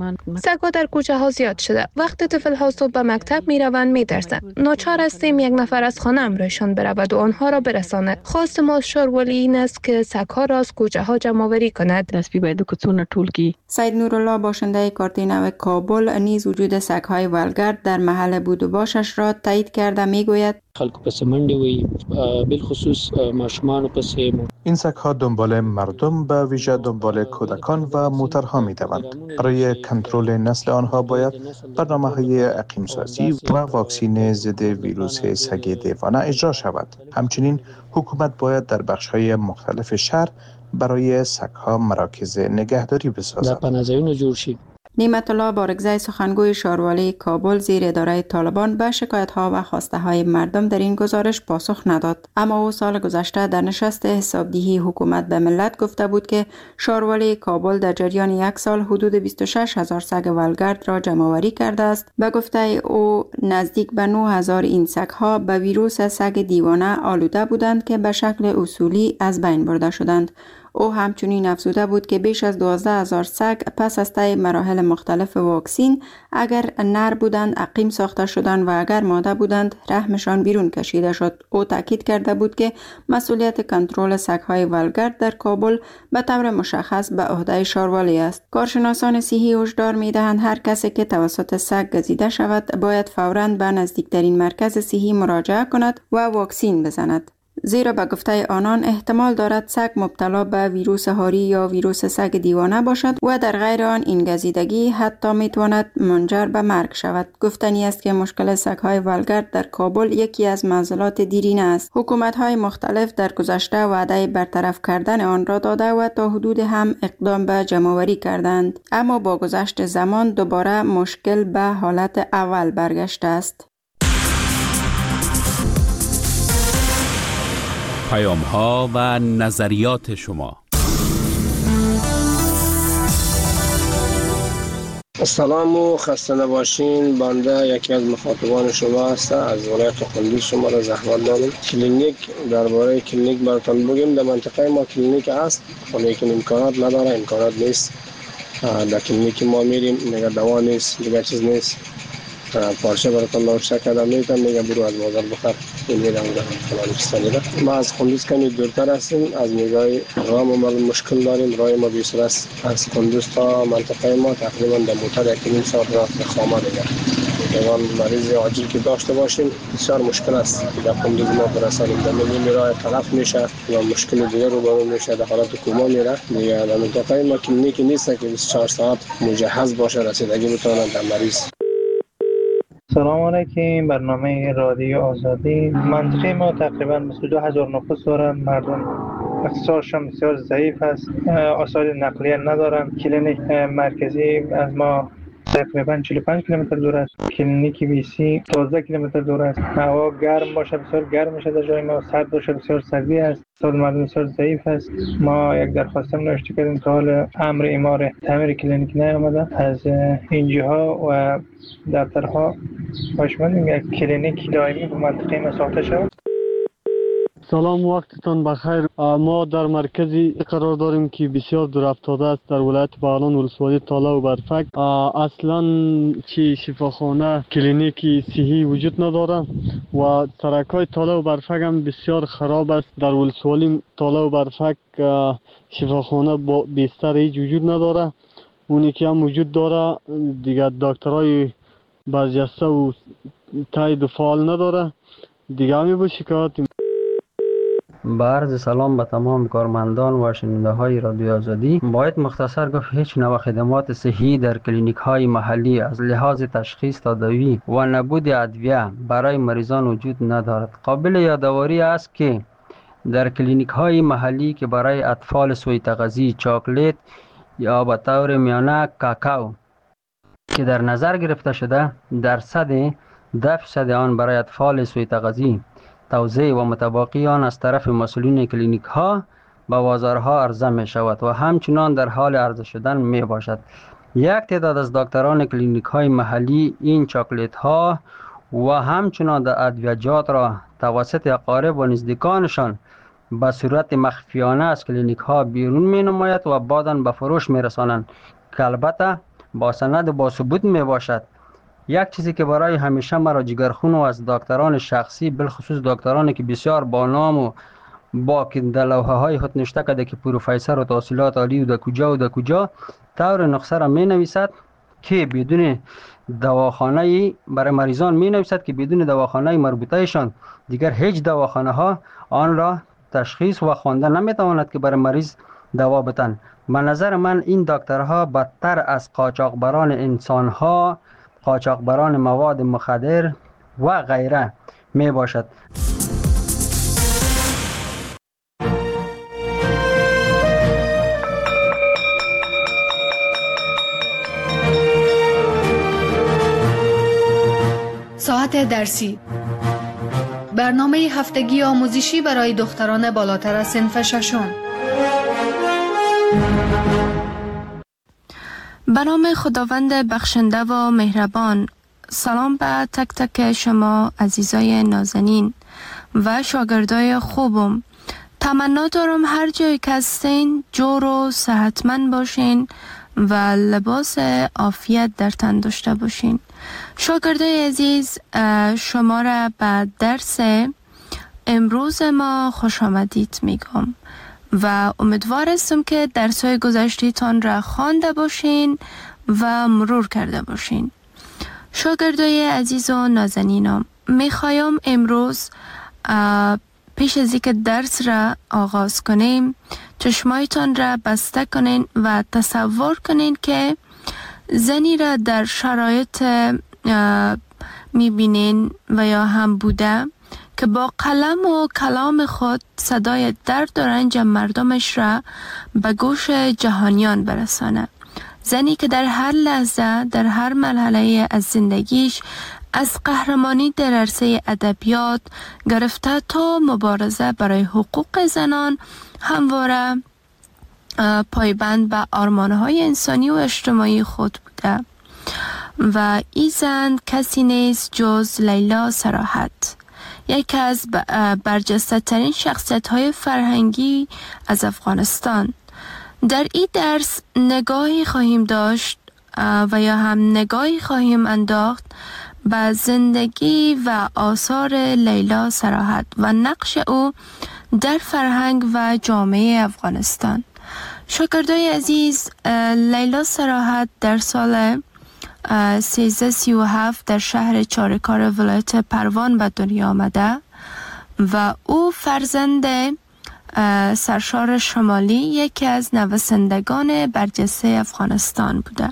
من. سگ‌ها در کوچه ها زیاد شده. وقتی طفل ها صبح به مکتب می روند می ترسند. ناچار هستیم یک نفر از خانه امرایشان برود و آنها را برساند. خواست ما شارولی این است که سگ‌ها را از کوچه ها جمع آوری کند. دستی باید کتون طول کی. سید نورالله باشنده کارتینو کابل نیز وجود سگ‌های ولگرد در محل بود و باشش را تایید کرده می گوید خلق پس منډه وي بالخصوص ماشومان پس. این سگ‌ها دنبال مردم به ویژه دنبال کودکان و موترها می‌دوند. برای کنترل نسل آنها باید برنامه‌های عقیم سازی و واکسین ضد ویروس سگ دیوانه اجرا شود. همچنین حکومت باید در بخش‌های مختلف شهر برای سگ‌ها مراکز نگهداری بسازد. پناهجویان جوړ شي. نعمت الله بارگزای سخنگوی شاروالی کابل زیر اداره طالبان به شکایت‌ها و خواسته‌های مردم در این گزارش پاسخ نداد. اما او سال گذشته در نشست حسابدهی حکومت به ملت گفته بود که شاروالی کابل در جریان یک سال حدود بیست و شش هزار سگ ولگرد را جمع‌آوری کرده است. به گفته او نزدیک به نه هزار این سگ‌ها به ویروس سگ دیوانه آلوده بودند که به شکل اصولی از بین برده شدند. او همچنین افزوده بود که بیش از دوازده هزار سگ پس از طی مراحل مختلف واکسین اگر نر بودند عقیم ساخته شدند و اگر ماده بودند رحمشان بیرون کشیده شد. او تاکید کرده بود که مسئولیت کنترل سگ‌های ولگرد در کابل به طور مشخص به عهده شاروالی است. کارشناسان صحی هشدار می‌دهند هر کسی که توسط سگ گزیده شود باید فوراً به نزدیکترین مرکز صحی مراجعه کند و واکسین بزند. زیرا به گفته آنان احتمال دارد سگ مبتلا به ویروس هاری یا ویروس سگ دیوانه باشد و در غیر آن این گزیدگی حتی میتواند منجر به مرگ شود. گفتنی است که مشکل سگ‌های ولگرد در کابل یکی از معضلات دیرینه است. حکومت‌های مختلف در گذشته وعده برطرف کردن آن را داده و تا حدود هم اقدام به جمع‌آوری کردند، اما با گذشت زمان دوباره مشکل به حالت اول برگشته است. پیام ها و نظریات شما. سلام و خسته نباشین. بنده یکی از مخاطبان شما هستم. از ولایت قندوز شما را زحمت دارم. کلینیک درباره کلینیک براتون بگیم. در منطقه ما کلینیک هست ولی امکانات نداره، امکانات نیست. در کلینیک ما میریم میگه دوا نیست، دیگه چیز نیست. پارچه براتون نوشته کردم میتونم میگم برو از بازار بخر. این میرم در فلانستانی را. ما از قندوز کمی دورتر هستیم. از نگاه راه ما مشکل داریم. راه ما بیشتر است. از قندوز تا منطقه ما تقریبا در موتر یک نیم ساعت راه خامه دیگر. یوان مریض عاجل که داشته باشیم بسیار مشکل است. در قندوز ما برسانیم. در میگیم راه طرف میشه و مشکل دیگر رو برو میشه. در حالت کوما میره. دیگه در منطقه ما کلینیک نیست که بیست و چهار ساعت مجهز باشه رسیدگی بتونن در مریض. سلام علیکم. برنامه رادیو آزادی. منطقه ما تقریبا بیست و دو هزار نفوس دارند. مردم اقتصادشان بسیار ضعیف است. آثار نقلیه ندارند. کلینیک مرکزی از ما تقریبا چهل و پنج کیلومتر دور است. کلینیک بی سی دوازده کیلومتر دور است. هوا گرم باشه بسیار گرم میشه در جای ما، سرد باشه بسیار سردی است. اقتصاد مردم بسیار ضعیف است. ما یک درخواست نوشته کردیم که حال امر اعمار تعمیر کلینیک نیامده. از اینجاها و دفترها خوشمندیم یک کلینیک دائمی به منطقه ما ساخته شود. سلام، وقتتان بخیر. ما در مرکزی قرار داریم که بسیار دور افتاده است در ولایت بغلان ولسوالی تاله و برفک. اصلا چی شفاخانه کلینیکی صحی وجود نداره و سرکای تاله و برفک هم بسیار خراب است. در ولسوالی تاله و برفک شفاخانه با بستر هیچ وجود نداره. اونی که هم وجود داره دیگه دکترای برجسته و تایید و فعال نداره. دیگه همی با شکایت. با عرض سلام به تمام کارمندان و شنونده های رادیو آزادی. باید مختصر گفت هیچ نوع خدمات صحی در کلینیک های محلی از لحاظ تشخیص تداوی و نبود ادویه برای مریضان وجود ندارد. قابل یادآوری است که در کلینیک های محلی که برای اطفال سوی تغذیه چاکلیت یا به طور میانه کاکائو که در نظر گرفته شده درصد ده درصد آن برای اطفال سوی تغذیه توزیع و متباقی آن از طرف مسئولین کلینیک ها به بازارها عرضه می شود و همچنان در حال عرضه شدن می باشد. یک تعداد از دکتران کلینیک های محلی این چاکلیت ها و همچنان در ادویجات را توسط اقارب و نزدیکانشان به صورت مخفیانه از کلینیک ها بیرون می نماید و بعداً به فروش می رسانند که البته با سند با ثبوت می باشد. یک چیزی که برای همیشه مرا جگرخون و از دکتران شخصی، بالخصوص دکترانی که بسیار با نام و با که در لوحه های خود نشته کرده که پروفسور و تحصیلات عالی و در کجا و در کجا، طور نسخه را می نویسد که بدون دواخانه برای مریضان می نویسد که بدون دواخانه مربوطهشان دیگر هیچ دواخانه ها آن را تشخیص و خواندن نمی تواند که برای مریض دوا بتن. به نظر من این دکترها بدتر از قاچاقبران انسان ها، قاچاقبران مواد مخدر و غیره می باشد. ساعت درسی، برنامه هفتگی آموزشی برای دختران بالاتر از صنف ششم. به نام خداوند بخشنده و مهربان. سلام به تک تک شما عزیزای نازنین و شاگردای خوبم. تمنا دارم هر جایی که هستین جور و صحتمند باشین و لباس عافیت در تن داشته باشین. شاگردای عزیز، شما را به درس امروز ما خوش آمدید میگم و امیدوار هستم که درس‌های گذشته‌تان را خوانده باشین و مرور کرده باشین. شاگردای عزیز و نازنینم، میخوایم امروز پیش از اینکه درس را آغاز کنیم چشمایتان را بسته کنین و تصور کنین که زنی را در شرایط میبینین و یا هم بوده که با قلم و کلام خود صدای درد و رنج مردمش را به گوش جهانیان برسانه. زنی که در هر لحظه، در هر مرحله از زندگیش، از قهرمانی در عرصه ادبیات گرفته تا مبارزه برای حقوق زنان همواره پایبند به آرمان‌های انسانی و اجتماعی خود بوده و این زن کسی نیست جز لیلا صراحت، یکی از برجسته ترین شخصیت های فرهنگی از افغانستان. در این درس نگاهی خواهیم داشت و یا هم نگاهی خواهیم انداخت به زندگی و آثار لیلا صراحت و نقش او در فرهنگ و جامعه افغانستان. شاگردای عزیز، لیلا صراحت در سال سیزده سی و هفت در شهر چارکار ولایت پروان به دنیا آمده و او فرزند سرشار شمالی، یکی از نویسندگان برجسته افغانستان بوده.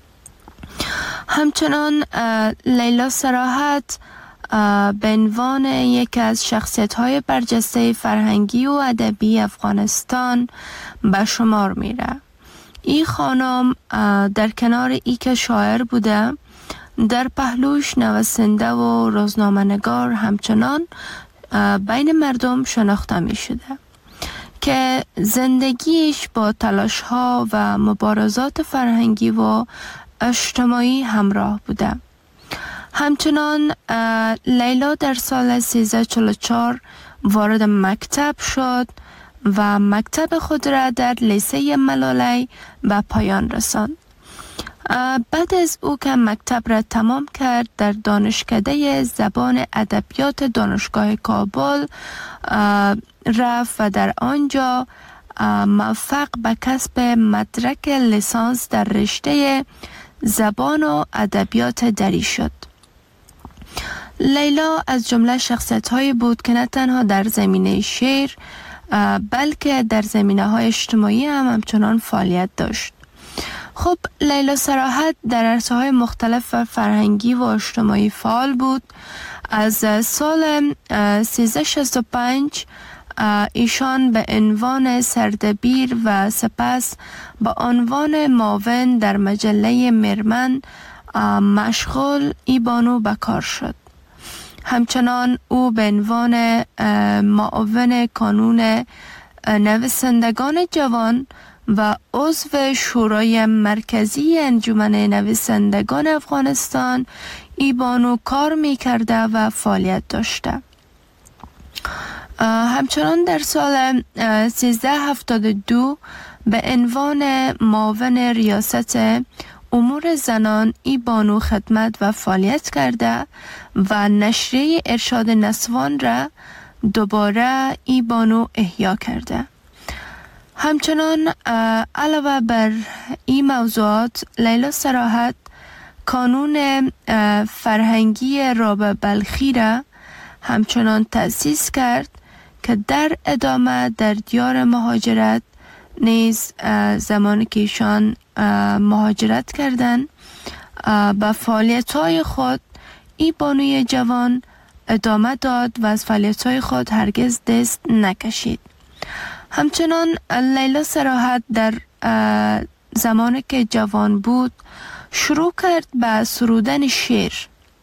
همچنان لیلا صراحت به عنوان یکی از شخصیت‌های برجسته فرهنگی و ادبی افغانستان به شمار میره. این خانم در کنار ای که شاعر بوده، در پهلوش نویسنده و روزنامه‌نگار همچنان بین مردم شناخته می شده که زندگیش با تلاش‌ها و مبارزات فرهنگی و اجتماعی همراه بوده. همچنان لیلا در سال سیزده چهل و چهار وارد مکتب شد و مکتب خود را در لیسه ملالی به پایان رساند. بعد از او که مکتب را تمام کرد، در دانشکده زبان ادبیات دانشگاه کابل رفت و در آنجا موفق به کسب مدرک لیسانس در رشته زبان و ادبیات دری شد. لیلا از جمله شخصیت‌هایی بود که نه تنها در زمینه شعر بلکه در زمینه‌های اجتماعی هم همچنان فعالیت داشت. خب لیلا صراحت در عرصه‌های مختلف فرهنگی و اجتماعی فعال بود. از سال سیزده شصت و پنج ایشان به عنوان سردبیر و سپس به عنوان معاون در مجله مرمن مشغول ای بانو به کار شد. همچنان او به عنوان معاون کانون نویسندگان جوان و عضو شورای مرکزی انجمن نویسندگان افغانستان ای بانو کار می کرده و فعالیت داشته. همچنان در سال سیزده هفتاد و دو به عنوان معاون ریاست امور زنان ای بانو خدمت و فعالیت کرده و نشریه ارشاد نسوان را دوباره ای بانو احیا کرده. همچنان علاوه بر این موضوعات، لیلا صراحت کانون فرهنگی رابعه بلخی را همچنان تأسیس کرد که در ادامه در دیار مهاجرت نیز زمانی که ایشان مهاجرت کردند به فعالیت‌های خود ای بانوی جوان ادامه داد و از فعالیت‌های خود هرگز دست نکشید. همچنان لیلا صراحت در زمانی که جوان بود شروع کرد به سرودن شعر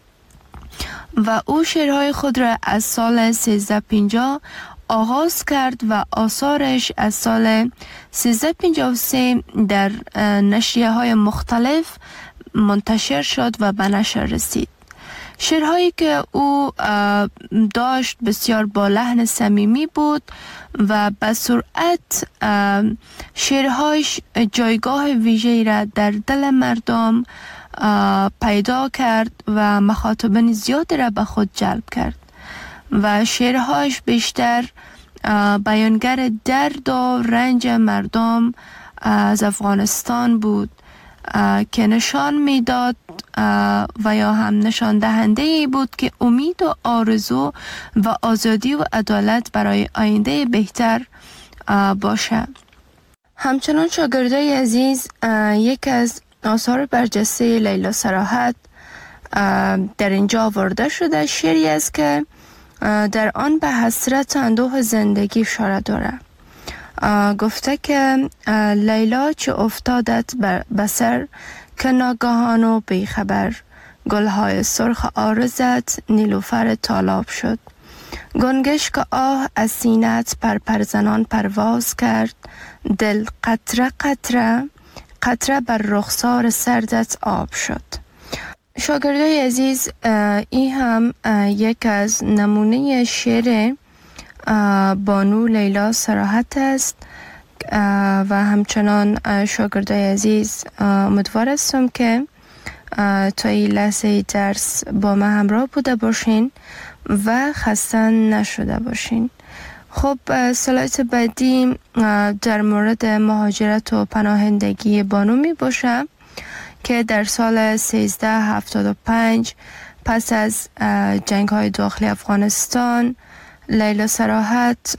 و او شعرهای خود را از سال سیزده پنجاه آغاز کرد و آثارش از سال سیزده پنجاه و سه در نشریه های مختلف منتشر شد و به نشر رسید. شعرهایی که او داشت بسیار با لحن صمیمی بود و به سرعت شعرهایش جایگاه ویژه‌ای را در دل مردم پیدا کرد و مخاطبین زیادی را به خود جلب کرد و شعرهایش بیشتر بیانگر درد و رنج مردم از افغانستان بود که نشان میداد و یا هم نشان دهنده ای بود که امید و آرزو و آزادی و عدالت برای آینده بهتر باشه. همچنان شاگردای عزیز، یک از آثار برجسته لیلا صراحت در اینجا آورده شده شعری است که در آن به حسرت و اندوه زندگی اشاره داره. گفته که لیلا چه افتادت به سر که ناگهان و بیخبر، گلهای سرخ آرزت نیلوفر تالاب شد. گنگش که آه از سینت پر پر زنان پرواز کرد، دل قطره قطره قطره بر رخسار سردت آب شد. شاگردای عزیز، این هم یک از نمونه شعر بانو لیلا صراحت است و همچنان شاگردای عزیز امیدوار هستم که تا این لحظه درس با ما همراه بوده باشین و خسته نشده باشین. خب سلایت بعدی در مورد مهاجرت و پناهندگی بانو می باشه که در سال سیزده هفتاد و پنج پس از جنگ های داخلی افغانستان لیلا صراحت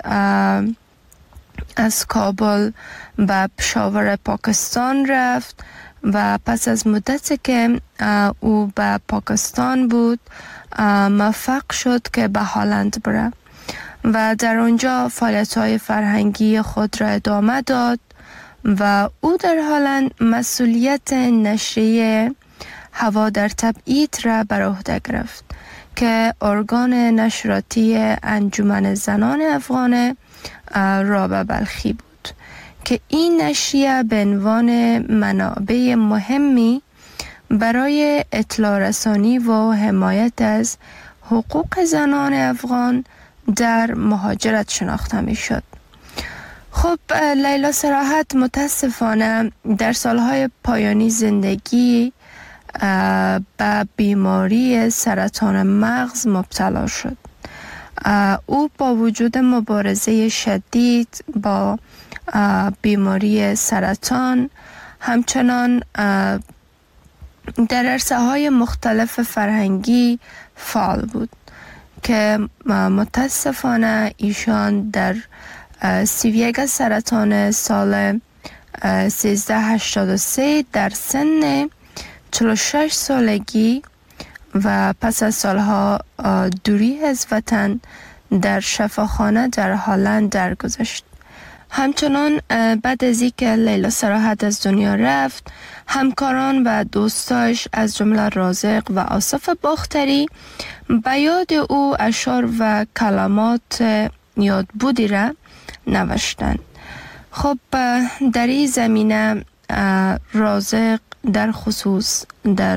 از کابل به پشاور پاکستان رفت و پس از مدتی که او به پاکستان بود موفق شد که به هلند بره و در آنجا فعالیت‌های فرهنگی خود را ادامه داد و او در هلند مسئولیت نشریه هوا در تبعید را بر عهده گرفت که ارگان نشراتی انجمن زنان افغان رابعه بلخی بود که این نشریه به عنوان منابع مهمی برای اطلاع رسانی و حمایت از حقوق زنان افغان در مهاجرت شناخته می شد. خب لیلا صراحت متاسفانه در سالهای پایانی زندگی به بیماری سرطان مغز مبتلا شد. او با وجود مبارزه شدید با بیماری سرطان همچنان در عرصه‌های مختلف فرهنگی فعال بود که متاسفانه ایشان در سی و یک سرطان سال سیزده هشتاد و سه در سن چهل و شش سالگی و پس از سالها دوری از وطن در شفاخانه در هلند درگذشت. همچنان بعد از اینکه لیلا صراحت از دنیا رفت، همکاران و دوستاش از جمله رازق و آصف باختری به یاد او اشعار و کلمات یادبودی را نوشتند. خب در این زمینه رازق در خصوص در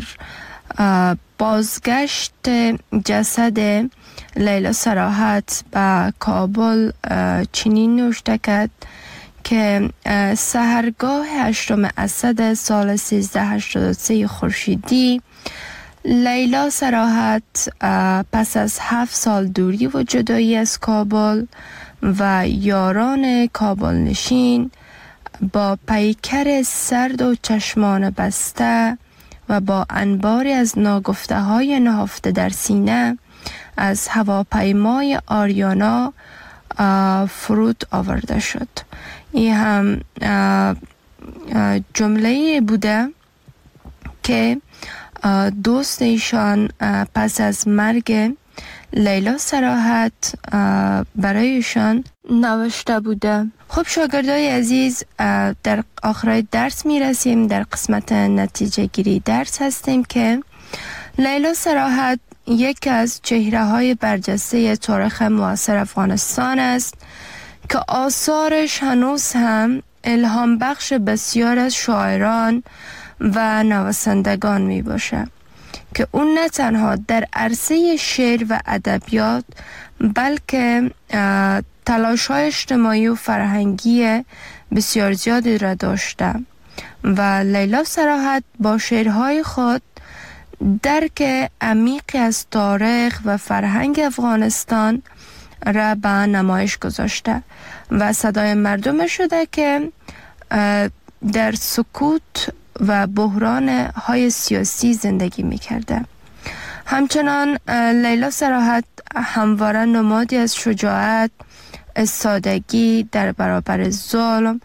بازگشت جسد لیلا صراحت به کابل چنین نوشته کرد که سحرگاه هشتم اسد سال سیزده هشتاد و سه خورشیدی لیلا صراحت پس از هفت سال دوری و جدایی از کابل و یاران کابل نشین با پیکر سرد و چشمان بسته و با انباری از ناگفته های نهفته در سینه از هواپیمای آریانا فرود آورده شد. این هم جمله بوده که دوست ایشان پس از مرگ لیلا صراحت برایشان نوشته بوده. خب شاگردای عزیز، در آخر درس می رسیم. در قسمت نتیجه گیری درس هستیم که لیلا صراحت یک از چهره های برجسته تاریخ معاصر افغانستان است که آثارش هنوز هم الهام بخش بسیار از شاعران و نویسندگان می باشه که اون نه تنها در عرصه شعر و ادبیات بلکه تلاش های اجتماعی و فرهنگی بسیار زیادی را داشته و لیلا صراحت با شعرهای خود درک عمیقی از تاریخ و فرهنگ افغانستان را به نمایش گذاشته و صدای مردم شده که در سکوت و بحران های سیاسی زندگی می کرده. همچنان لیلا صراحت همواره نمادی از شجاعت، استادگی در برابر ظلم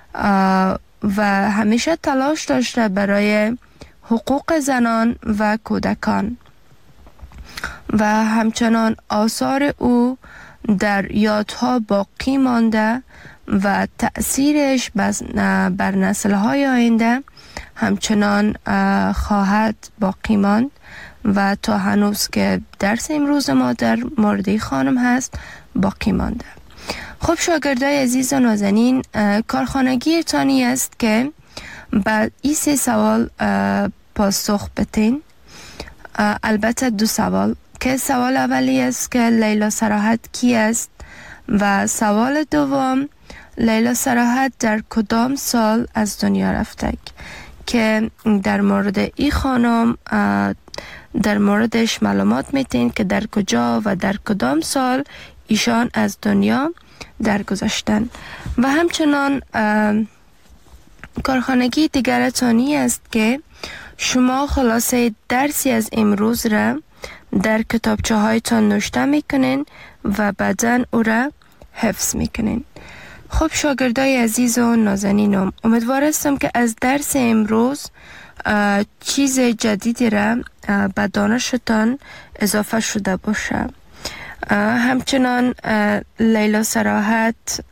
و همیشه تلاش داشته برای حقوق زنان و کودکان و همچنان آثار او در یادها باقی مانده و تأثیرش بر نسل‌های آینده همچنان خواهد باقی ماند و تا هنوز که درس امروز ما در مورد خانم هست باقی مانده. خب شاگردای عزیز و نازنین، کارخانگی تانی است که بعد این سه سوال پاسخ بتین. البته دو سوال که سوال اولی است که لیلا صراحت کی است و سوال دوم لیلا صراحت در کدام سال از دنیا رفته که در مورد این خانم در موردش معلومات میتین که در کجا و در کدام سال ایشان از دنیا درگذشتن. و همچنان کارخانگی دیگر تانی است که شما خلاصه درسی از امروز را در کتابچه هایتان نوشته میکنین و بعداً او را حفظ میکنین. خب شاگردای عزیز و نازنینم، امیدوار هستم که از درس امروز چیز جدیدی را به دانشتان اضافه شده باشه. همچنان لیلا صراحت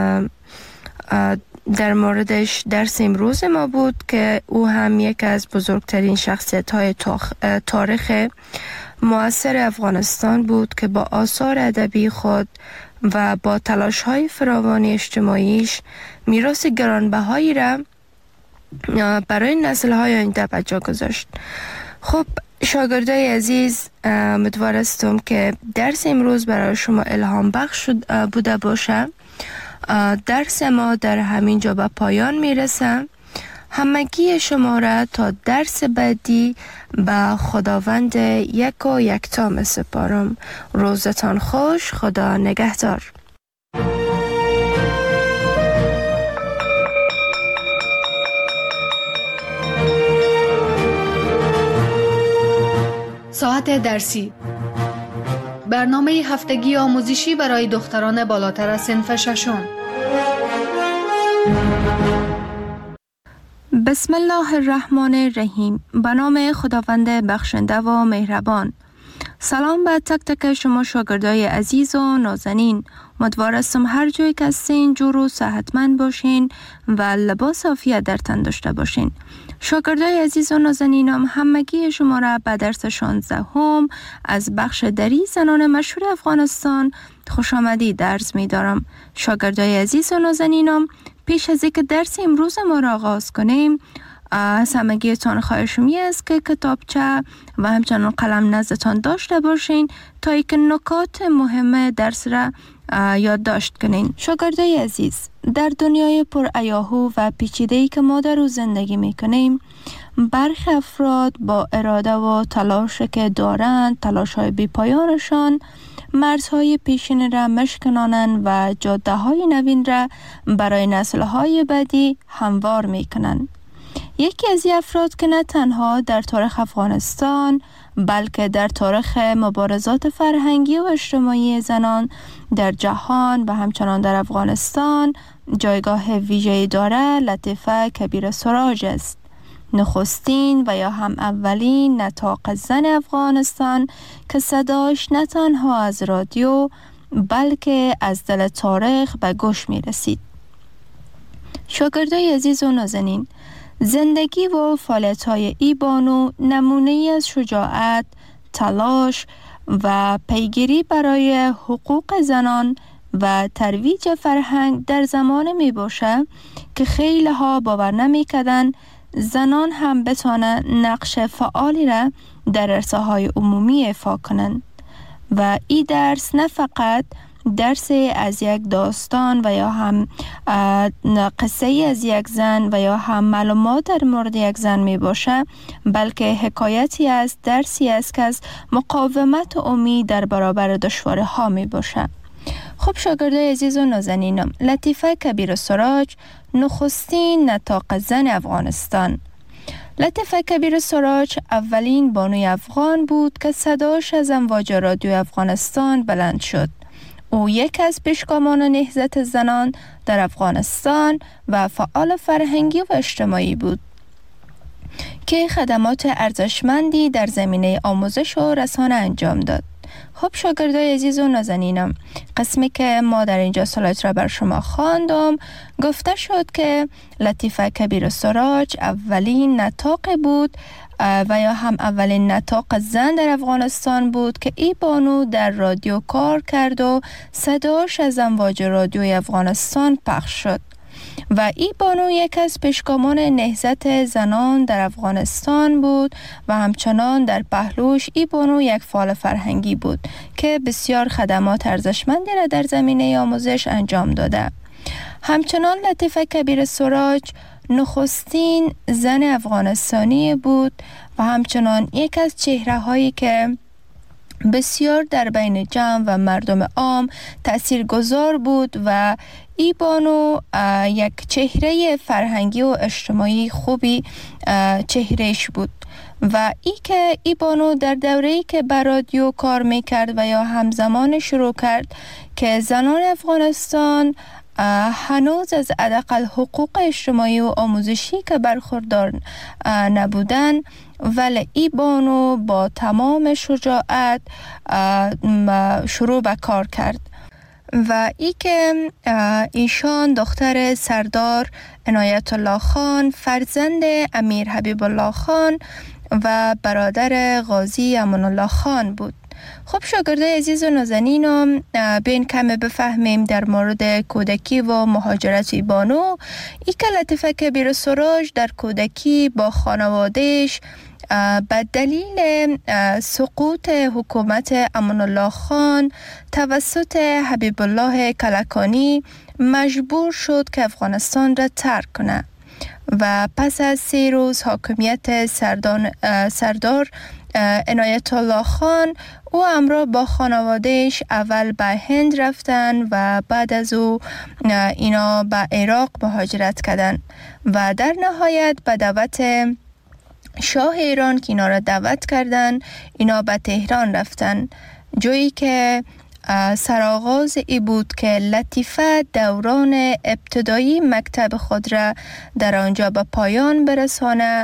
در موردش درس امروز ما بود که او هم یک از بزرگترین شخصیت های تاریخ معاصر افغانستان بود که با آثار ادبی خود و با تلاش های فراوانی اجتماعیش میراث گرانبهایی را برای نسل های آینده به جا گذاشت. خب شاگردای عزیز، امیدوار هستم که درس امروز برای شما الهام بخش بوده باشه. درس ما در همین جا به پایان میرسه. همگی شما را تا درس بعدی به خداوند یک و یکتا می سپارم. روزتان خوش. خدا نگهدار. ساعت درسی، برنامه هفتگی آموزشی برای دختران بالاتر از صنف ششم. بسم الله الرحمن الرحیم. به نام خداوند بخشنده و مهربان. سلام به تک تک شما شاگردای عزیز و نازنین. امیدوار هستم هر جایی که هستین جور و صحتمند باشین و لباس عافیت در تن داشته باشین. شاگردای عزیز و نازنینم، همگی شما را به درس شانزدهم از بخش دری زنان مشهور افغانستان خوش آمدید عرض می دارم. شاگردای عزیز و نازنینم، پیش از اینکه درس امروز ما را آغاز کنیم، از همگیتان خواهشم است که کتابچه و همچنان قلم نزدتان داشته باشین تا اینکه نکات مهم درس را یادداشت کنین. شاگردای عزیز، در دنیای پر ایاهو و پیچیده‌ای که ما در او زندگی میکنیم، برخی افراد با اراده و تلاش که دارند، تلاش های بی پایانشان مرزهای پیشین را مشکنانند و جاده های نوین را برای نسل های بعدی هموار میکنند. یکی از این افراد که نه تنها در تاریخ افغانستان بلکه در تاریخ مبارزات فرهنگی و اجتماعی زنان در جهان و همچنان در افغانستان جایگاه ویژه‌ای دارد، لطیفه کبیر سراج است. نخستین و یا هم اولین نطاق زن افغانستان که صداش نه تنها از رادیو بلکه از دل تاریخ به گوش می رسید. شاگردای عزیز و نازنین، زندگی و فعالیت‌های ای بانو نمونه‌ای از شجاعت، تلاش و پیگیری برای حقوق زنان و ترویج فرهنگ در زمان می باشه که خیلی ها باور نمی کردن زنان هم بتوانند نقش فعالی را در عرصه‌های عمومی ایفا کنند و این درس نه فقط درس از یک داستان و یا هم قصه از یک زن و یا هم معلومات در مورد یک زن می باشه، بلکه حکایتی است، درسی است که از مقاومت و امید در برابر دشواری ها می باشه. خب شاگردای عزیز و نازنینم، لطیفه کبیر سراج نخستین نطاق زن افغانستان. لطیفه کبیر سراج اولین بانوی افغان بود که صداش از امواج رادیو افغانستان بلند شد. او یک از پیشگامان نهضت زنان در افغانستان و فعال فرهنگی و اجتماعی بود که خدمات ارزشمندی در زمینه آموزش و رسانه انجام داد. خب شاگردای عزیز و نازنینم، قسمی که ما در اینجا سلایت را بر شما خواندم گفته شد که لطیفه کبیر سراج اولین نطاق بود و یا هم اولین نطاق زن در افغانستان بود که ای بانو در رادیو کار کرد و صداش از امواج رادیوی افغانستان پخش شد و ای بانو یک از پیشگامان نهضت زنان در افغانستان بود و همچنان در پهلوش ای بانو یک فعال فرهنگی بود که بسیار خدمات ارزشمندی را در زمینه آموزش انجام داده. همچنان لطیفه کبیر سراج نخستین زن افغانستانی بود و همچنان یک از چهره هایی که بسیار در بین جمع و مردم عام تأثیر گذار بود و ای بانو یک چهره فرهنگی و اجتماعی خوبی چهرهش بود و ای که ای بانو در دوره‌ای که بر رادیو کار میکرد و یا همزمان شروع کرد که زنان افغانستان هنوز از حداقل حقوق اجتماعی و آموزشی که برخوردار نبودن، ولی ای بانو با تمام شجاعت شروع به کار کرد و ای که ایشان دختر سردار عنایت الله خان، فرزند امیر حبیب الله خان و برادر غازی امان الله خان بود. خب شاگردای عزیز و نازنینم، بین کمی بفهمیم در مورد کودکی و مهاجرت ای بانو. ای که لطیفه کبیر سراج در کودکی با خانوادهش به دلیل سقوط حکومت امان الله خان توسط حبیب الله کلکانی مجبور شد که افغانستان را ترک کنه و پس از سه روز حاکمیت سردان سردار عنایت الله خان او همراه با خانوادهش اول به هند رفتن و بعد از او اینا به عراق مهاجرت کردن و در نهایت به دعوت شاه ایران که اینا را دعوت کردن اینا به تهران رفتن، جایی که سرآغاز ای بود که لطیفه دوران ابتدایی مکتب خود را در آنجا به پایان برسانه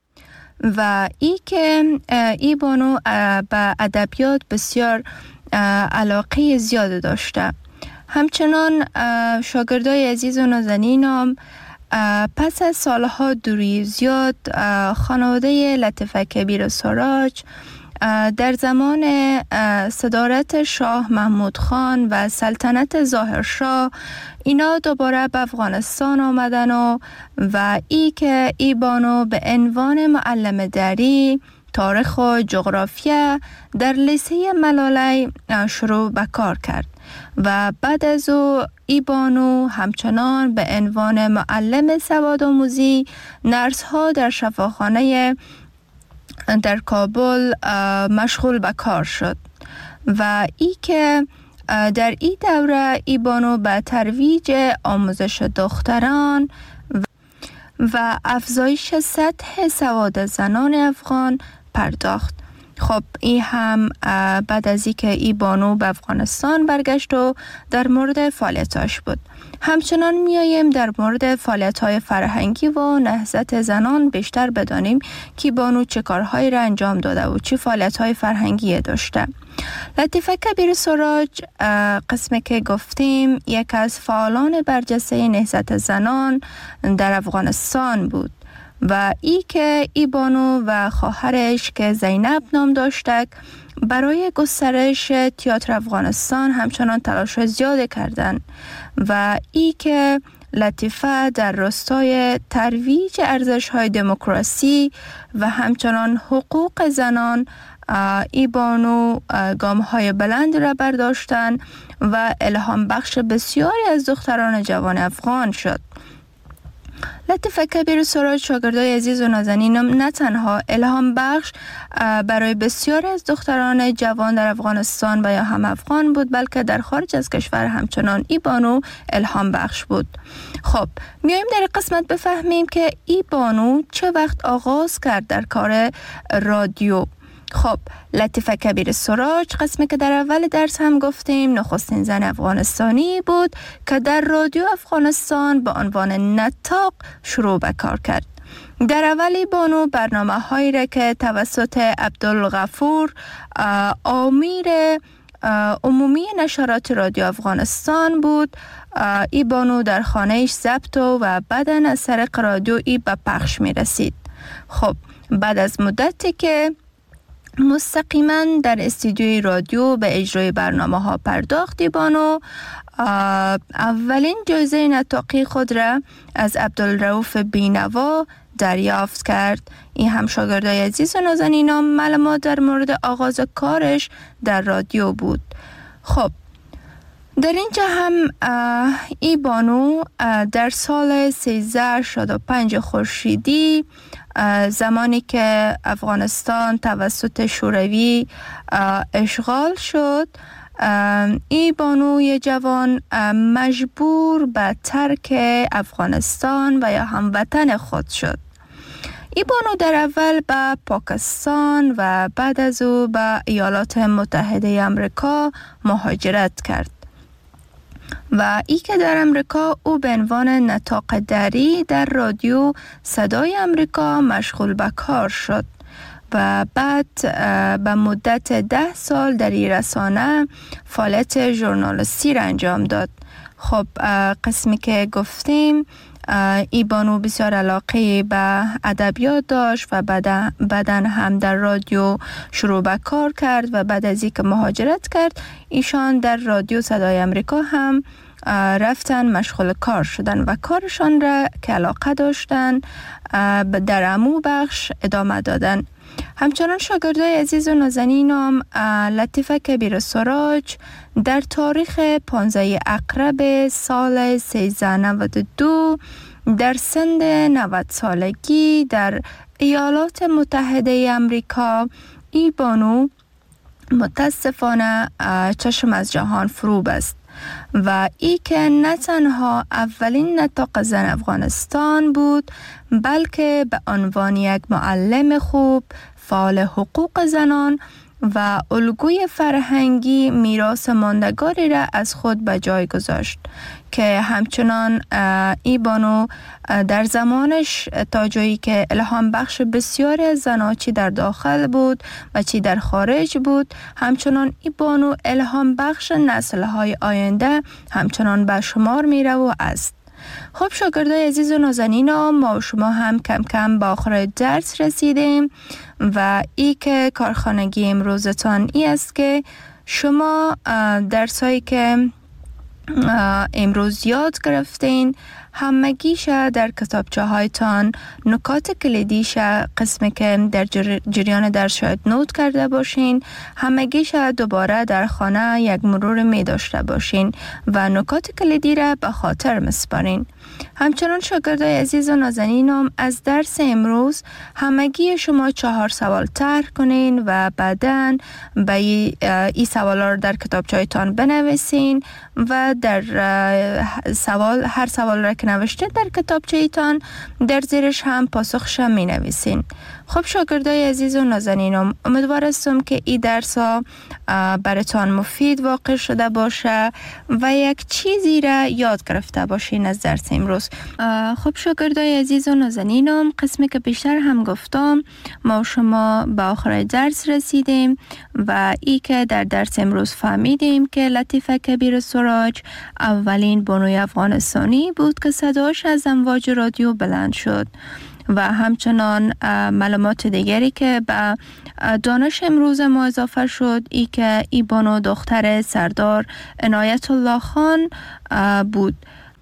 و ای که ای بانو به ادبیات بسیار علاقه زیاد داشته. همچنان شاگردای عزیز و نازنینم، پس از سالها دوری زیاد خانواده لطیفه کبیر سراج در زمان صدارت شاه محمود خان و سلطنت ظاهرشاه اینا دوباره به افغانستان آمدن و و ای که ای بانو به عنوان معلم دری تاریخ و جغرافیا در لیسه ملالی شروع به کار کرد و بعد از او ای بانو همچنان به عنوان معلم سواد آموزی نرس ها در شفاخانه در کابل مشغول به کار شد و ای که در این دوره ای بانو به ترویج آموزش دختران و افزایش سطح سواد زنان افغان پرداخت. خب این هم بعد از اینکه ای بانو به افغانستان برگشت و در مورد فعالیتاش بود. همچنان میاییم در مورد فعالیت‌های فرهنگی و نهضت زنان بیشتر بدانیم که بانو چه کارهایی را انجام داده و چه فعالیت‌های فرهنگی داشته. لطیفه کبیر سراج قسمی که گفتیم یک از فعالان برجسته نهضت زنان در افغانستان بود و ای که ای بانو و خواهرش که زینب نام داشتک برای گسترش تئاتر افغانستان همچنان تلاش زیاد کردند و ای که لطیفه در راستای ترویج ارزش‌های دموکراسی و همچنان حقوق زنان ای بانو گام‌های بلند را برداشتند و الهام بخش بسیاری از دختران جوان افغان شد. لطیفه کبیر سراج شاگردای عزیز و نازنینم نه تنها الهام بخش برای بسیاری از دختران جوان در افغانستان و یا هم افغان بود، بلکه در خارج از کشور همچنان ای بانو الهام بخش بود. خب میایم در قسمت بفهمیم که ای بانو چه وقت آغاز کرد در کار رادیو. خب لطیفه کبیر سراج قسمی که در اول درس هم گفتیم نخستین زن افغانستانی بود که در رادیو افغانستان به عنوان نطاق شروع به کار کرد. در اولی بانو برنامه هایی را که توسط عبدالغفور آمیر عمومی نشرات رادیو افغانستان بود، ای بانو در خانهش ضبط و بعداً از طریق رادیو ای به پخش می رسید. خب بعد از مدتی که مستقیما در استودیوی رادیو به اجرای برنامه ها پرداخت، ای بانو اولین جایزه نطاقی خود را از عبدالرؤوف بینوا دریافت کرد. این هم شاگردای عزیز و نازنینم معلومات در مورد آغاز کارش در رادیو بود. خب در اینجا هم ای بانو در سال سیزده شصت و پنج خورشیدی زمانی که افغانستان توسط شوروی اشغال شد، ای بانوی جوان مجبور به ترک افغانستان و یا هموطن خود شد. ای بانو در اول به پاکستان و بعد از او به ایالات متحده آمریکا مهاجرت کرد و ای که در امریکا او به عنوان نطاق دری در رادیو صدای امریکا مشغول به کار شد و بعد به مدت ده سال در این رسانه فعالیت ژورنالیستی را انجام داد. خب قسمی که گفتیم ای بانو بسیار علاقه به ادبیات داشت و بعداً هم در رادیو شروع به کار کرد و بعد از اینکه مهاجرت کرد ایشان در رادیو صدای امریکا هم رفتن مشغول کار شدن و کارشان را که علاقه داشتن در عمو بخش ادامه دادن. همچنان شاگردای عزیز و نازنینم لطیفه کبیر سراج در تاریخ پانزده عقرب سال سیزده نود و دو در سن نود سالگی در ایالات متحده آمریکا، ای بانو متاسفانه چشم از جهان فرو بست و ای که نه تنها اولین نطاق زن افغانستان بود، بلکه به عنوان یک معلم خوب، فعال حقوق زنان و الگوی فرهنگی میراث ماندگاری را از خود به جای گذاشت که همچنان ای بانو در زمانش تا جایی که الهام بخش بسیاری از زنها چی در داخل بود و چی در خارج بود، همچنان ای بانو الهام بخش نسل‌های آینده همچنان به شمار میره و است. خب شاگردای عزیز و نازنینم، ما و شما هم کم کم به آخر درس رسیدیم و ای که کارخانگی امروزتان ای است که شما درسایی که امروز یاد گرفتین همگیش در کتابچه هایتان نکات کلیدیش قسمی که در جریان درس شاید نوت کرده باشین همگیش دوباره در خانه یک مرور می داشته باشین و نکات کلیدی را به خاطر مسپارین. همچنان شاگردای عزیز و نازنینم از درس امروز همگی شما چهار سوال طرح کنین و بعداً به این سوالا رو در کتابچه‌تان بنویسین و در سوال هر سوال را که نوشته در کتابچه‌تان در زیرش هم پاسخش می نویسین. خب شاگردای عزیز و نازنینم امیدوار هستم که این درس ها براتان مفید واقع شده باشه و یک چیزی را یاد گرفته باشین از درس امروز. خب شاگردای عزیز و نازنینم قسمی که بیشتر هم گفتم ما و شما به آخر درس رسیدیم و ای که در درس امروز فهمیدیم که لطیفه کبیر سراج اولین بانوی افغانستانی بود که صداش از امواج رادیو بلند شد و همچنان معلومات دیگری که به دانش امروز ما اضافه شد ای که ای بانو دختر سردار عنایت الله خان بود.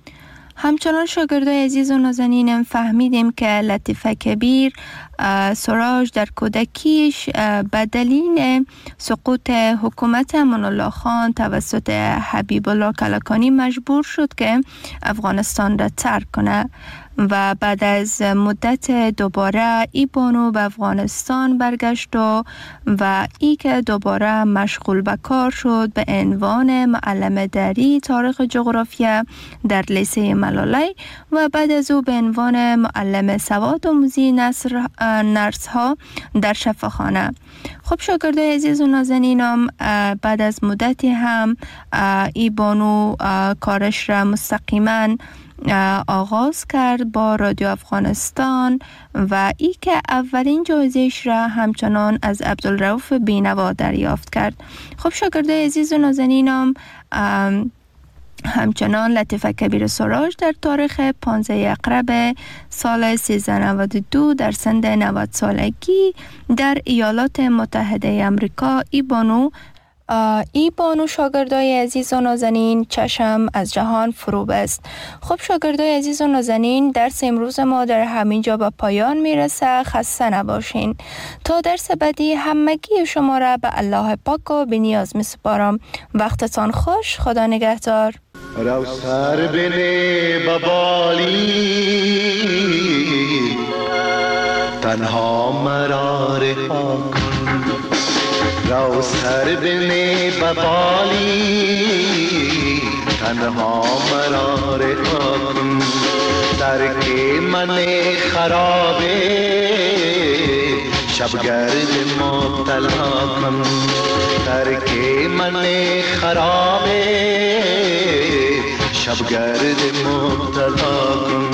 همچنان شاگردای عزیز و نازنینم فهمیدیم که لطیفه کبیر سراج در کودکیش به دلیل سقوط حکومت امان الله خان توسط حبیب الله کلکانی مجبور شد که افغانستان را ترک کنه و بعد از مدت دوباره ای بانو به افغانستان برگشت و و ای که دوباره مشغول به کار شد به عنوان معلم دری تاریخ جغرافیا در لیسه ملالی و بعد از او به عنوان معلم سواد آموزی نرس ها در شفاخانه. خب شاگردای عزیز و نازنینم بعد از مدتی هم ای بانو کارش را مستقیما آغاز کرد با رادیو افغانستان و ای که اولین جایزه‌اش را همچنان از عبدالرؤوف بینوا دریافت کرد. خب شاگردای عزیز و نازنینم همچنان لطیفه کبیر سراج در تاریخ پانزده اقرب سال سیزده نود و دو در سن نود سالگی در ایالات متحده امریکا ای بانو ای بانو شاگردای عزیز و نازنین چشم از جهان فرو بست. خب شاگردای عزیز و نازنین درس امروز ما در همین جا به پایان میرسه. خسته نباشین. تا درس بعدی همگی شما را به الله پاک و به نیاز میسپارم. وقتتان خوش. خدا نگهدار. رو سر بنه ببالی تنها مرا رها کن. رو سر بنه ببالی تنها مرا رها کن. درک من خرابه شبگرد مبتلا کن. درک من خرابه شبگرد مبتلا کن.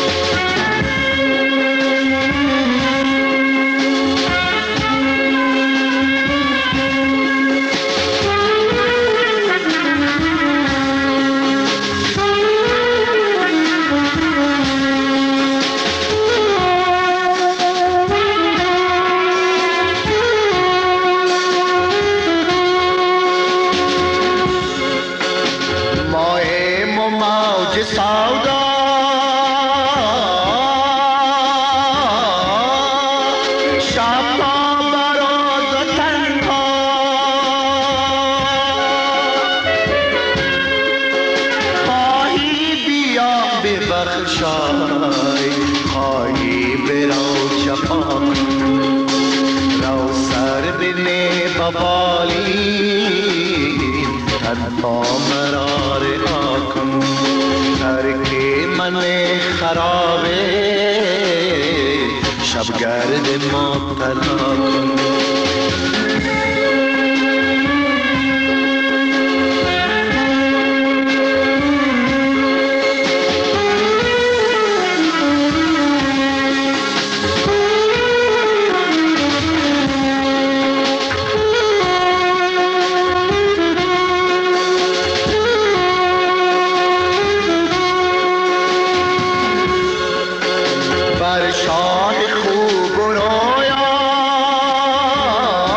شبگرد مبتلا کن.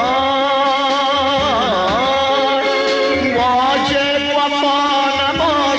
واجب وفا نماید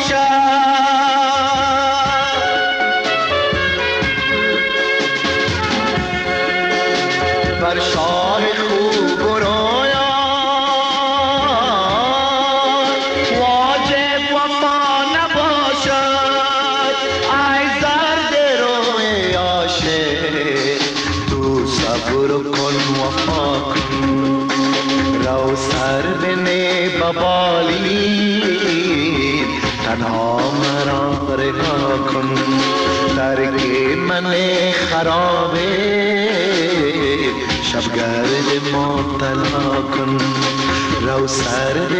من خرابه شبگرد مبتلا کن رو سرد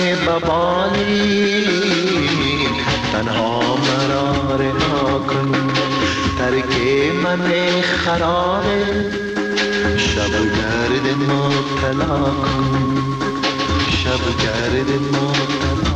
ببالی تنها مرا رها کن ترک من خرابه شبگرد مبتلا کن شبگرد مبتلا